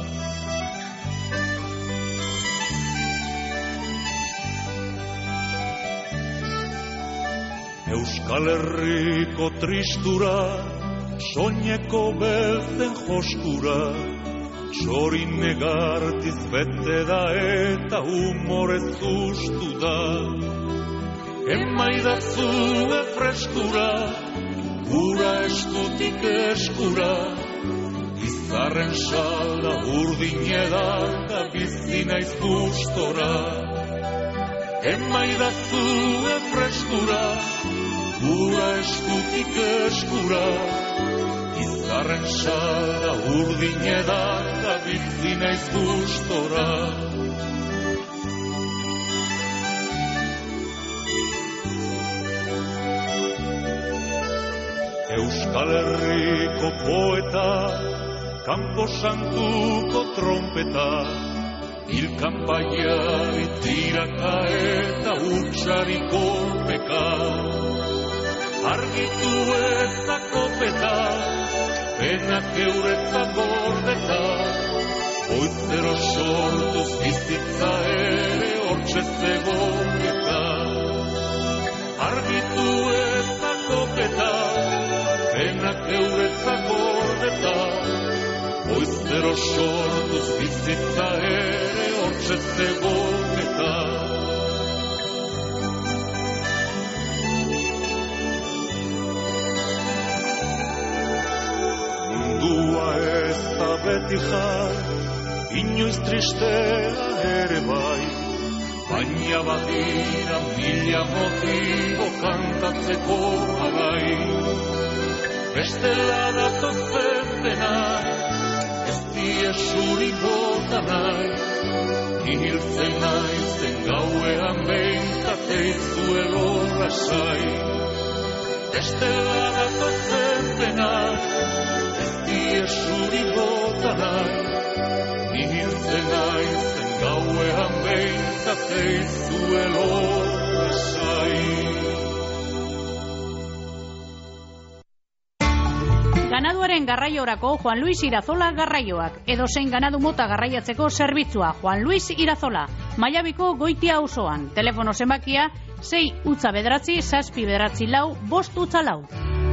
Euskal Herriko tristura, soineko beltzen joskura, txorin negartiz bete da eta humorez ustu da. Emaidazu freskura, ura eskutik eskura, izarren salda urdin edan da bizi naiz gustora. Emaidazu freskura, ura eskutik eskura, izarren salda urdin edan da bizi naiz gustora. Euskal Herriko poeta, kanpo santuko trompeta, ilkanpaiari tiraka eta utxari kolpeka. Argitu ezako peta, penak euretzak gordeta, goizero sortuz bizitza ere hortxe zegoeta. Argitu ezako peta, penak euretzak gordeta, goizero sortuz bizitza ere hortxe zegoeta. Mundua ez da beti jar, inoiz tristea ere bai, baina badira mila motibo kantatzeko agai. Bestela datozen denak, ez die zuri bota nahi, nihiltzen naizen gauean behintzateizuelo lasai. Bestela datozen denak, ez die zuri bota nahi, nihiltzen naizen gauean behintzateizuelo lasai. Ganaduaren garraiorako Juan Luis Irazola garraioak, edozein ganadu mota garraiatzeko zerbitzua Juan Luis Irazola, Maiabiko Goitia auzoan, telefono zenbakia sei utza bederatzi, zazpi bederatzi lau, bost utza lau.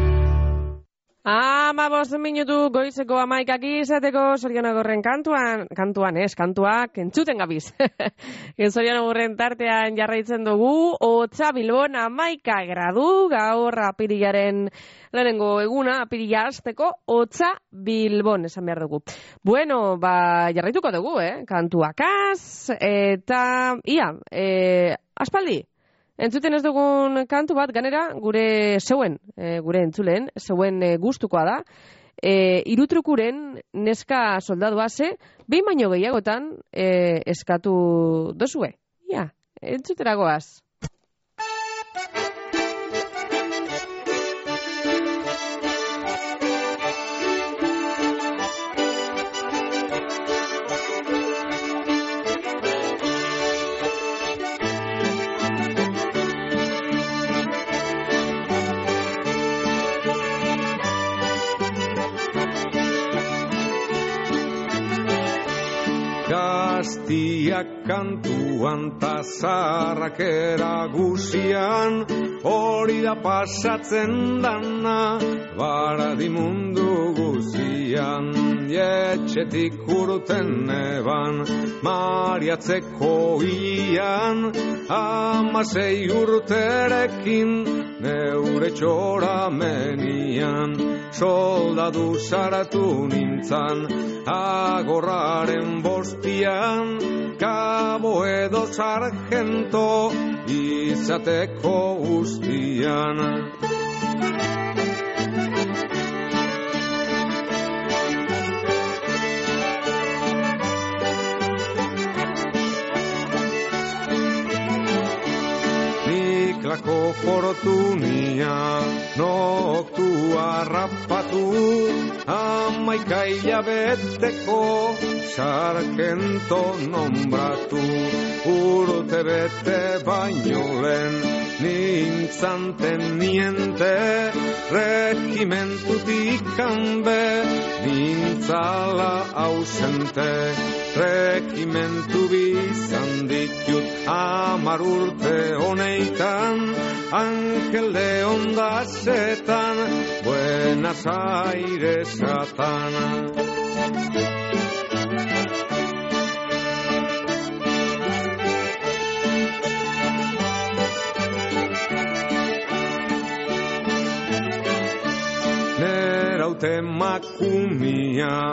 Ama bost minutu goizeko amaikak izateko Zorionagorren kantuan, kantuan ez, kantuak entzuten gabiz. Zorionagorren tartean jarraitzen dugu, hotza Bilbon amaika gradu, gaur apirilaren lehenengo eguna, apirila hasteko, hotza Bilbon, esan behar dugu. Bueno, ba, jarraituko dugu, eh, kantuakaz, eta, ia, eh, aspaldi. Entzuten ez dugun kantu bat, ganera, gure zeuen, e, gure entzulen, zeuen e, gustukoa da, e, irutrukuren neska soldadua ze, behin baino gehiagotan e, eskatu dozue. Ja, entzuteragoaz. Gaztiak kantuan ta zaharrak eragusian, hori da pasatzen dana, baradi mundu guzian. etxetik urten neban, mariatzeko ian, amasei urterekin, neure txoramenian, soldadu saratu nintzan, agorraren bostian, kabo edo sargento, izateko guztian. Niklako fortunia, noktu harrapatu, hamaika hilabeteko sargento nombratu, urte bete baino lehen, nintzan teniente, regimentutik kanbe, nintzala ausente, regimentu bizan ditut, hamar urte honeitan, Angel de Ondasetan, Buenos Airesatan. Neraute makumia,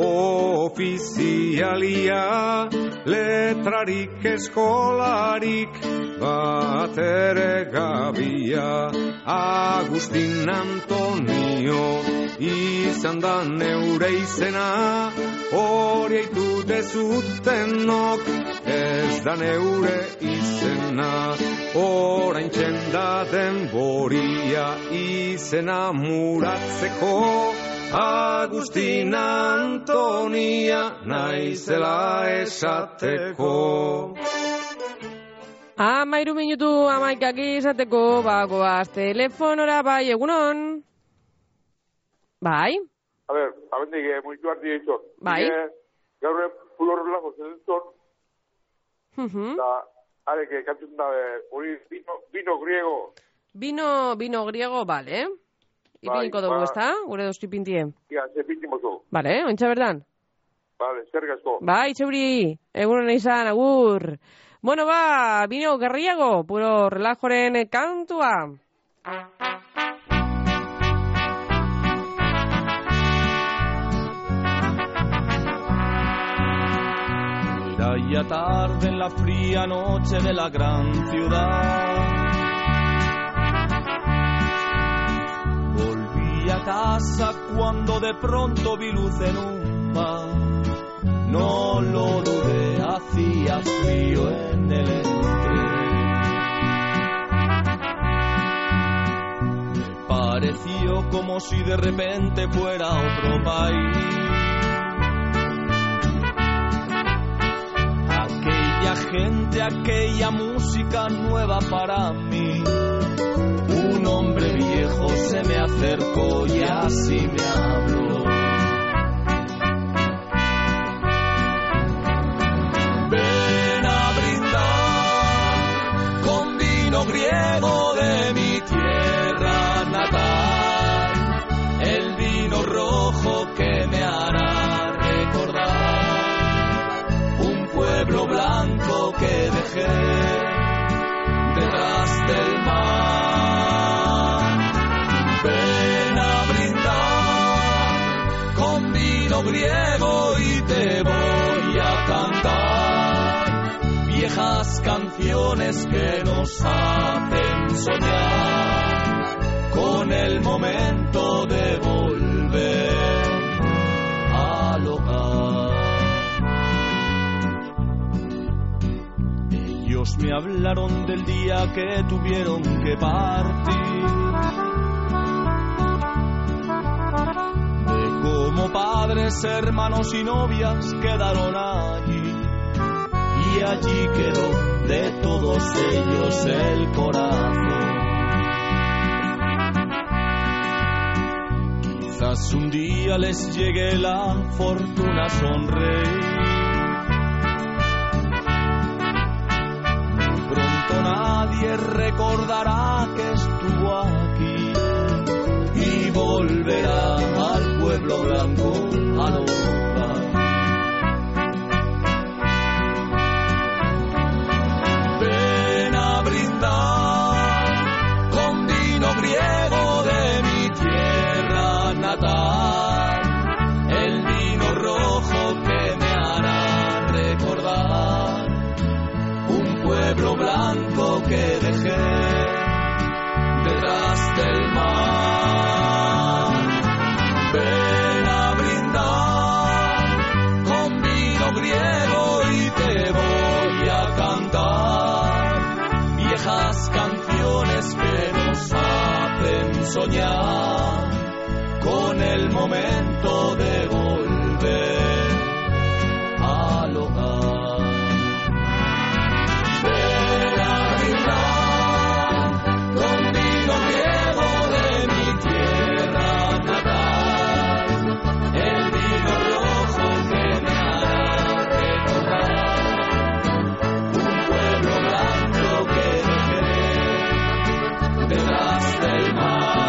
ofizialia, letrarik eskolarik, bat ere gabia. Agustin Antonio, izan da neure izena, hori aitu dezutenok, ez da neure izena. Orain txenda denboria, izena muratzeko, Agustin Antonia, naizela esateko. Amairu minutu amaikak izateko, bagoaz telefonora, bai, egunon? Bai? A ver, abendik, eh, muitu harti ditzon. Bai? Gaur pulorrelako zelentzon, Uh-huh. da, areke, kantzun da, hori vino, vino griego. Vino, vino griego, bale. Ipiniko dugu, ba- ezta? Gure doztu ipintien. Ia, ze pitimozu. Bale, ontsa berdan? Vale, eskerrik asko. Bai, txeuri, egunon izan, agur. Bueno, ba, vino griego, puro relajoren kantua. Ya tarde en la fría noche de la gran ciudad, volví a casa cuando de pronto vi luz en un bar. No lo dudé, hacía frío en el entre. Me pareció como si de repente fuera otro país. Aquella gente, aquella música nueva para mí. Un hombre viejo se me acercó y así me habló. Ven a brindar con vino griego de mi tierra natal, el vino rojo que me hará recordar pueblo blanco que dejé detrás del mar. Ven a brindar con vino griego y te voy a cantar viejas canciones que nos hacen soñar con el momento de volver al hogar. Ellos me hablaron del día que tuvieron que partir, de cómo padres, hermanos y novias quedaron allí, y allí quedó de todos ellos el corazón. Quizás un día les llegue la fortuna a sonreír. Nadie recordará que estuvo aquí y volverá al pueblo blanco a lo soñar con el momento de volver al hogar. Ven a brindar, contigo llevo de mi tierra natal el vino rojo que me hará recordar un pueblo blanco que dejé detrás del mar.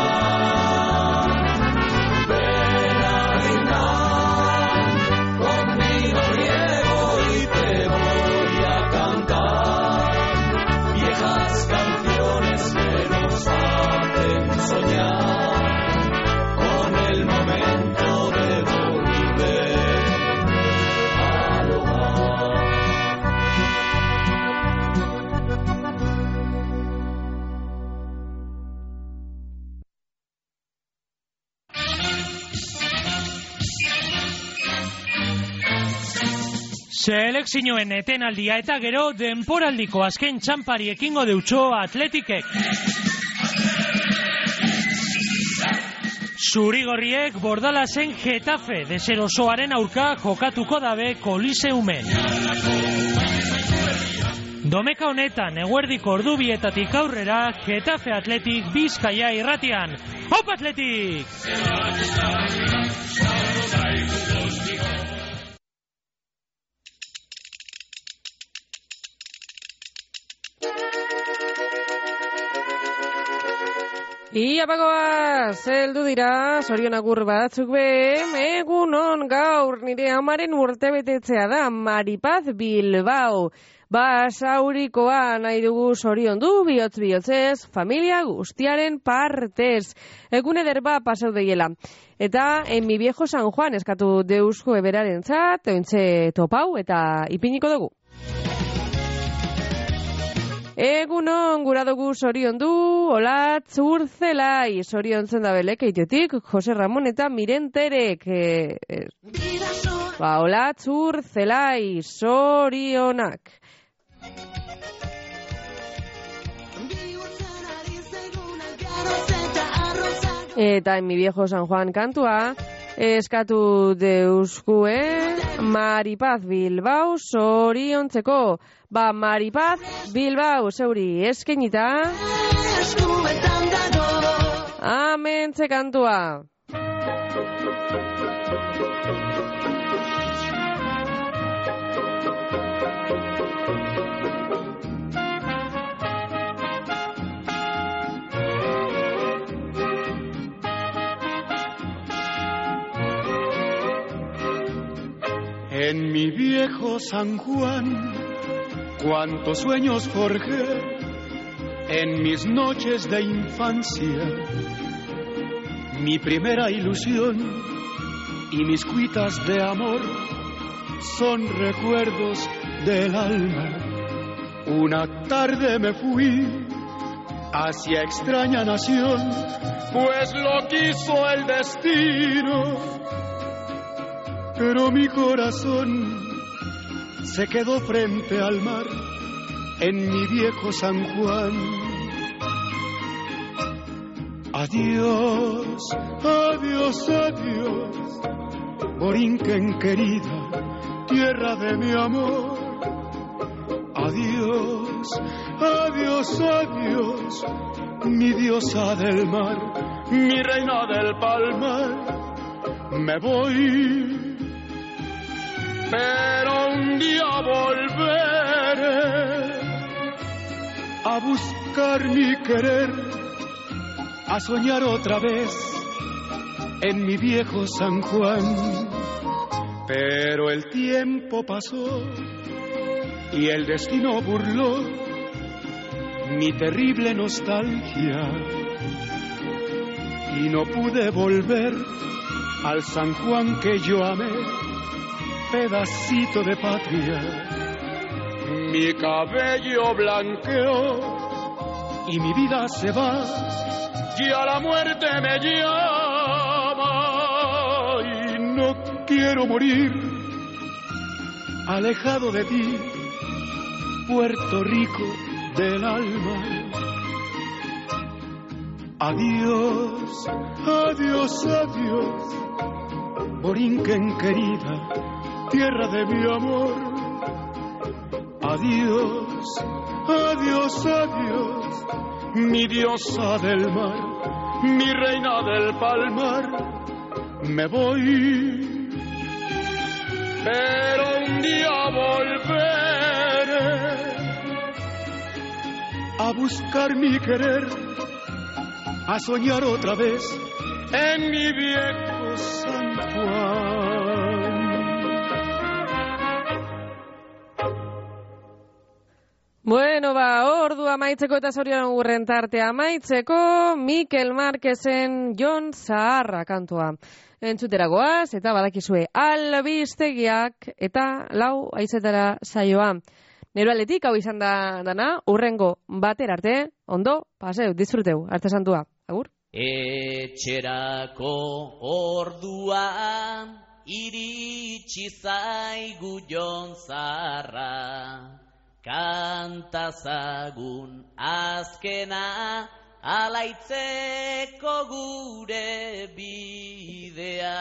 Selekzioen etenaldia eta gero denporaldiko azken txampari ekingo deutxo Atletikek. Zurigorriek Bordalasen Getafe deserosoaren aurka jokatuko dabe Koliseumen. Domeka honetan eguerdiko ordubietatik aurrera Getafe Atletik Bizkaia irratian. Hop Atletik! Ia pagoa, zeldu dira, Sorion agur batzuk be, egunon gaur nire amaren urtebetetzea da, Maripaz Bilbao. Basaurikoa nahi dugu Sorion du, bihotz bihotzez, familia guztiaren partez. Egun ederba pasau deiela. Eta en mi viejo San Juan eskatu deusku eberaren zat, ointxe topau eta ipiniko dugu. Egunon gura dugu Sorion du, Olatz Urzelai, Sorion zendabelek eitetik, Jose Ramon eta Mirenterek. E, e, ba, Olatz Urzelai, Sorionak. Eta en mi viejo San Juan kantua, eskatu deuskue, Maripaz Bilbao, Soriontzeko. Ba, Maripaz Bilbao, zeuri eskenita. Amentze kantua. En mi viejo San Juan, cuántos sueños forjé en mis noches de infancia. Mi primera ilusión y mis cuitas de amor son recuerdos del alma. Una tarde me fui hacia extraña nación, pues lo quiso el destino. Pero mi corazón se quedó frente al mar en mi viejo San Juan. Adiós, adiós, adiós, Borinquen querida, tierra de mi amor. Adiós, adiós, adiós, mi diosa del mar, mi reina del palmar. Me voy, pero un día volveré a buscar mi querer, a soñar otra vez en mi viejo San Juan. Pero el tiempo pasó y el destino burló mi terrible nostalgia y no pude volver al San Juan que yo amé, pedacito de patria. Mi cabello blanqueó y mi vida se va, ya la muerte me llama y no quiero morir alejado de ti, Puerto Rico del alma. Adiós, adiós, adiós, Borinquen querida, tierra de mi amor. Adiós, adiós, adiós, mi diosa del mar, mi reina del palmar. Me voy, pero un día volveré a buscar mi querer, a soñar otra vez en mi viejo San Juan. Bueno, ba, ordu amaitzeko eta zorion gurren tarte amaitzeko, Mikel Marquezen Jon Zaharra kantua. Entzuteragoaz, eta badakizue albistegiak eta lau aizetara saioa. Nero aletik hau izan da dana, urrengo bater arte, ondo, paseu, disfruteu, arte santua. Agur? Etxerako ordua iritsi zaigu Jon Zaharra, kantazagun azkena alaitzeko gure bidea.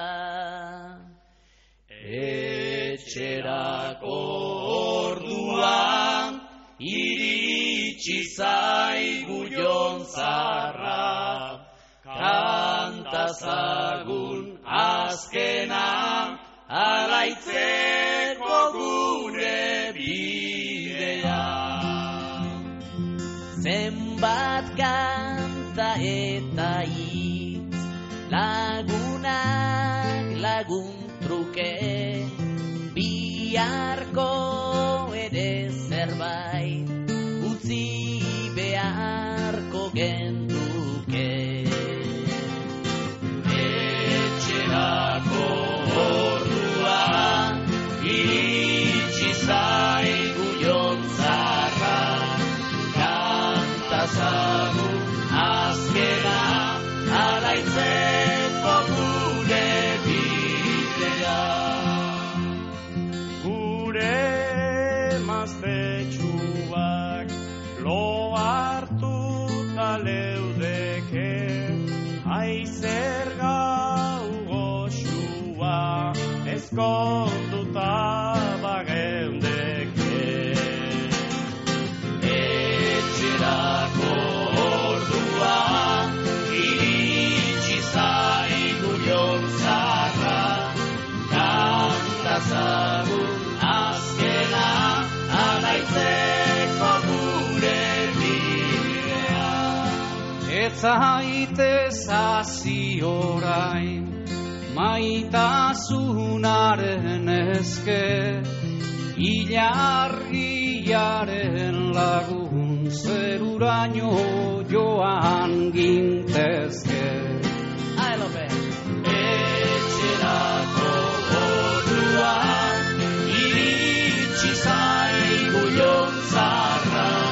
Etxerako orduan iritsi zaigu Jon Zaharra, kantazagun azkena alaitzeko gure bidea. Zenbat kanta eta hitz, lagunak lagun truke, biharko ere zerbait utzi beharko genduke. Etxerako ordua iritsi zaigu Jon Zaharra, kantazagun azkena alaitzeko gure bidea. Gure maztetxuak lo hartuta leudeke, aizer gau goxua ezkonduta bageundeke. Etxerako ordua iritsi zaigu Jon Zaharra, kantazagun azkena alaitzeko gure bidea. Ez zaitez hasi orain maitasunaren eske, ilargiaren lagun zeruraino joan gintezke. Etxerako ordua iritsi zaigu Jon Zaharra,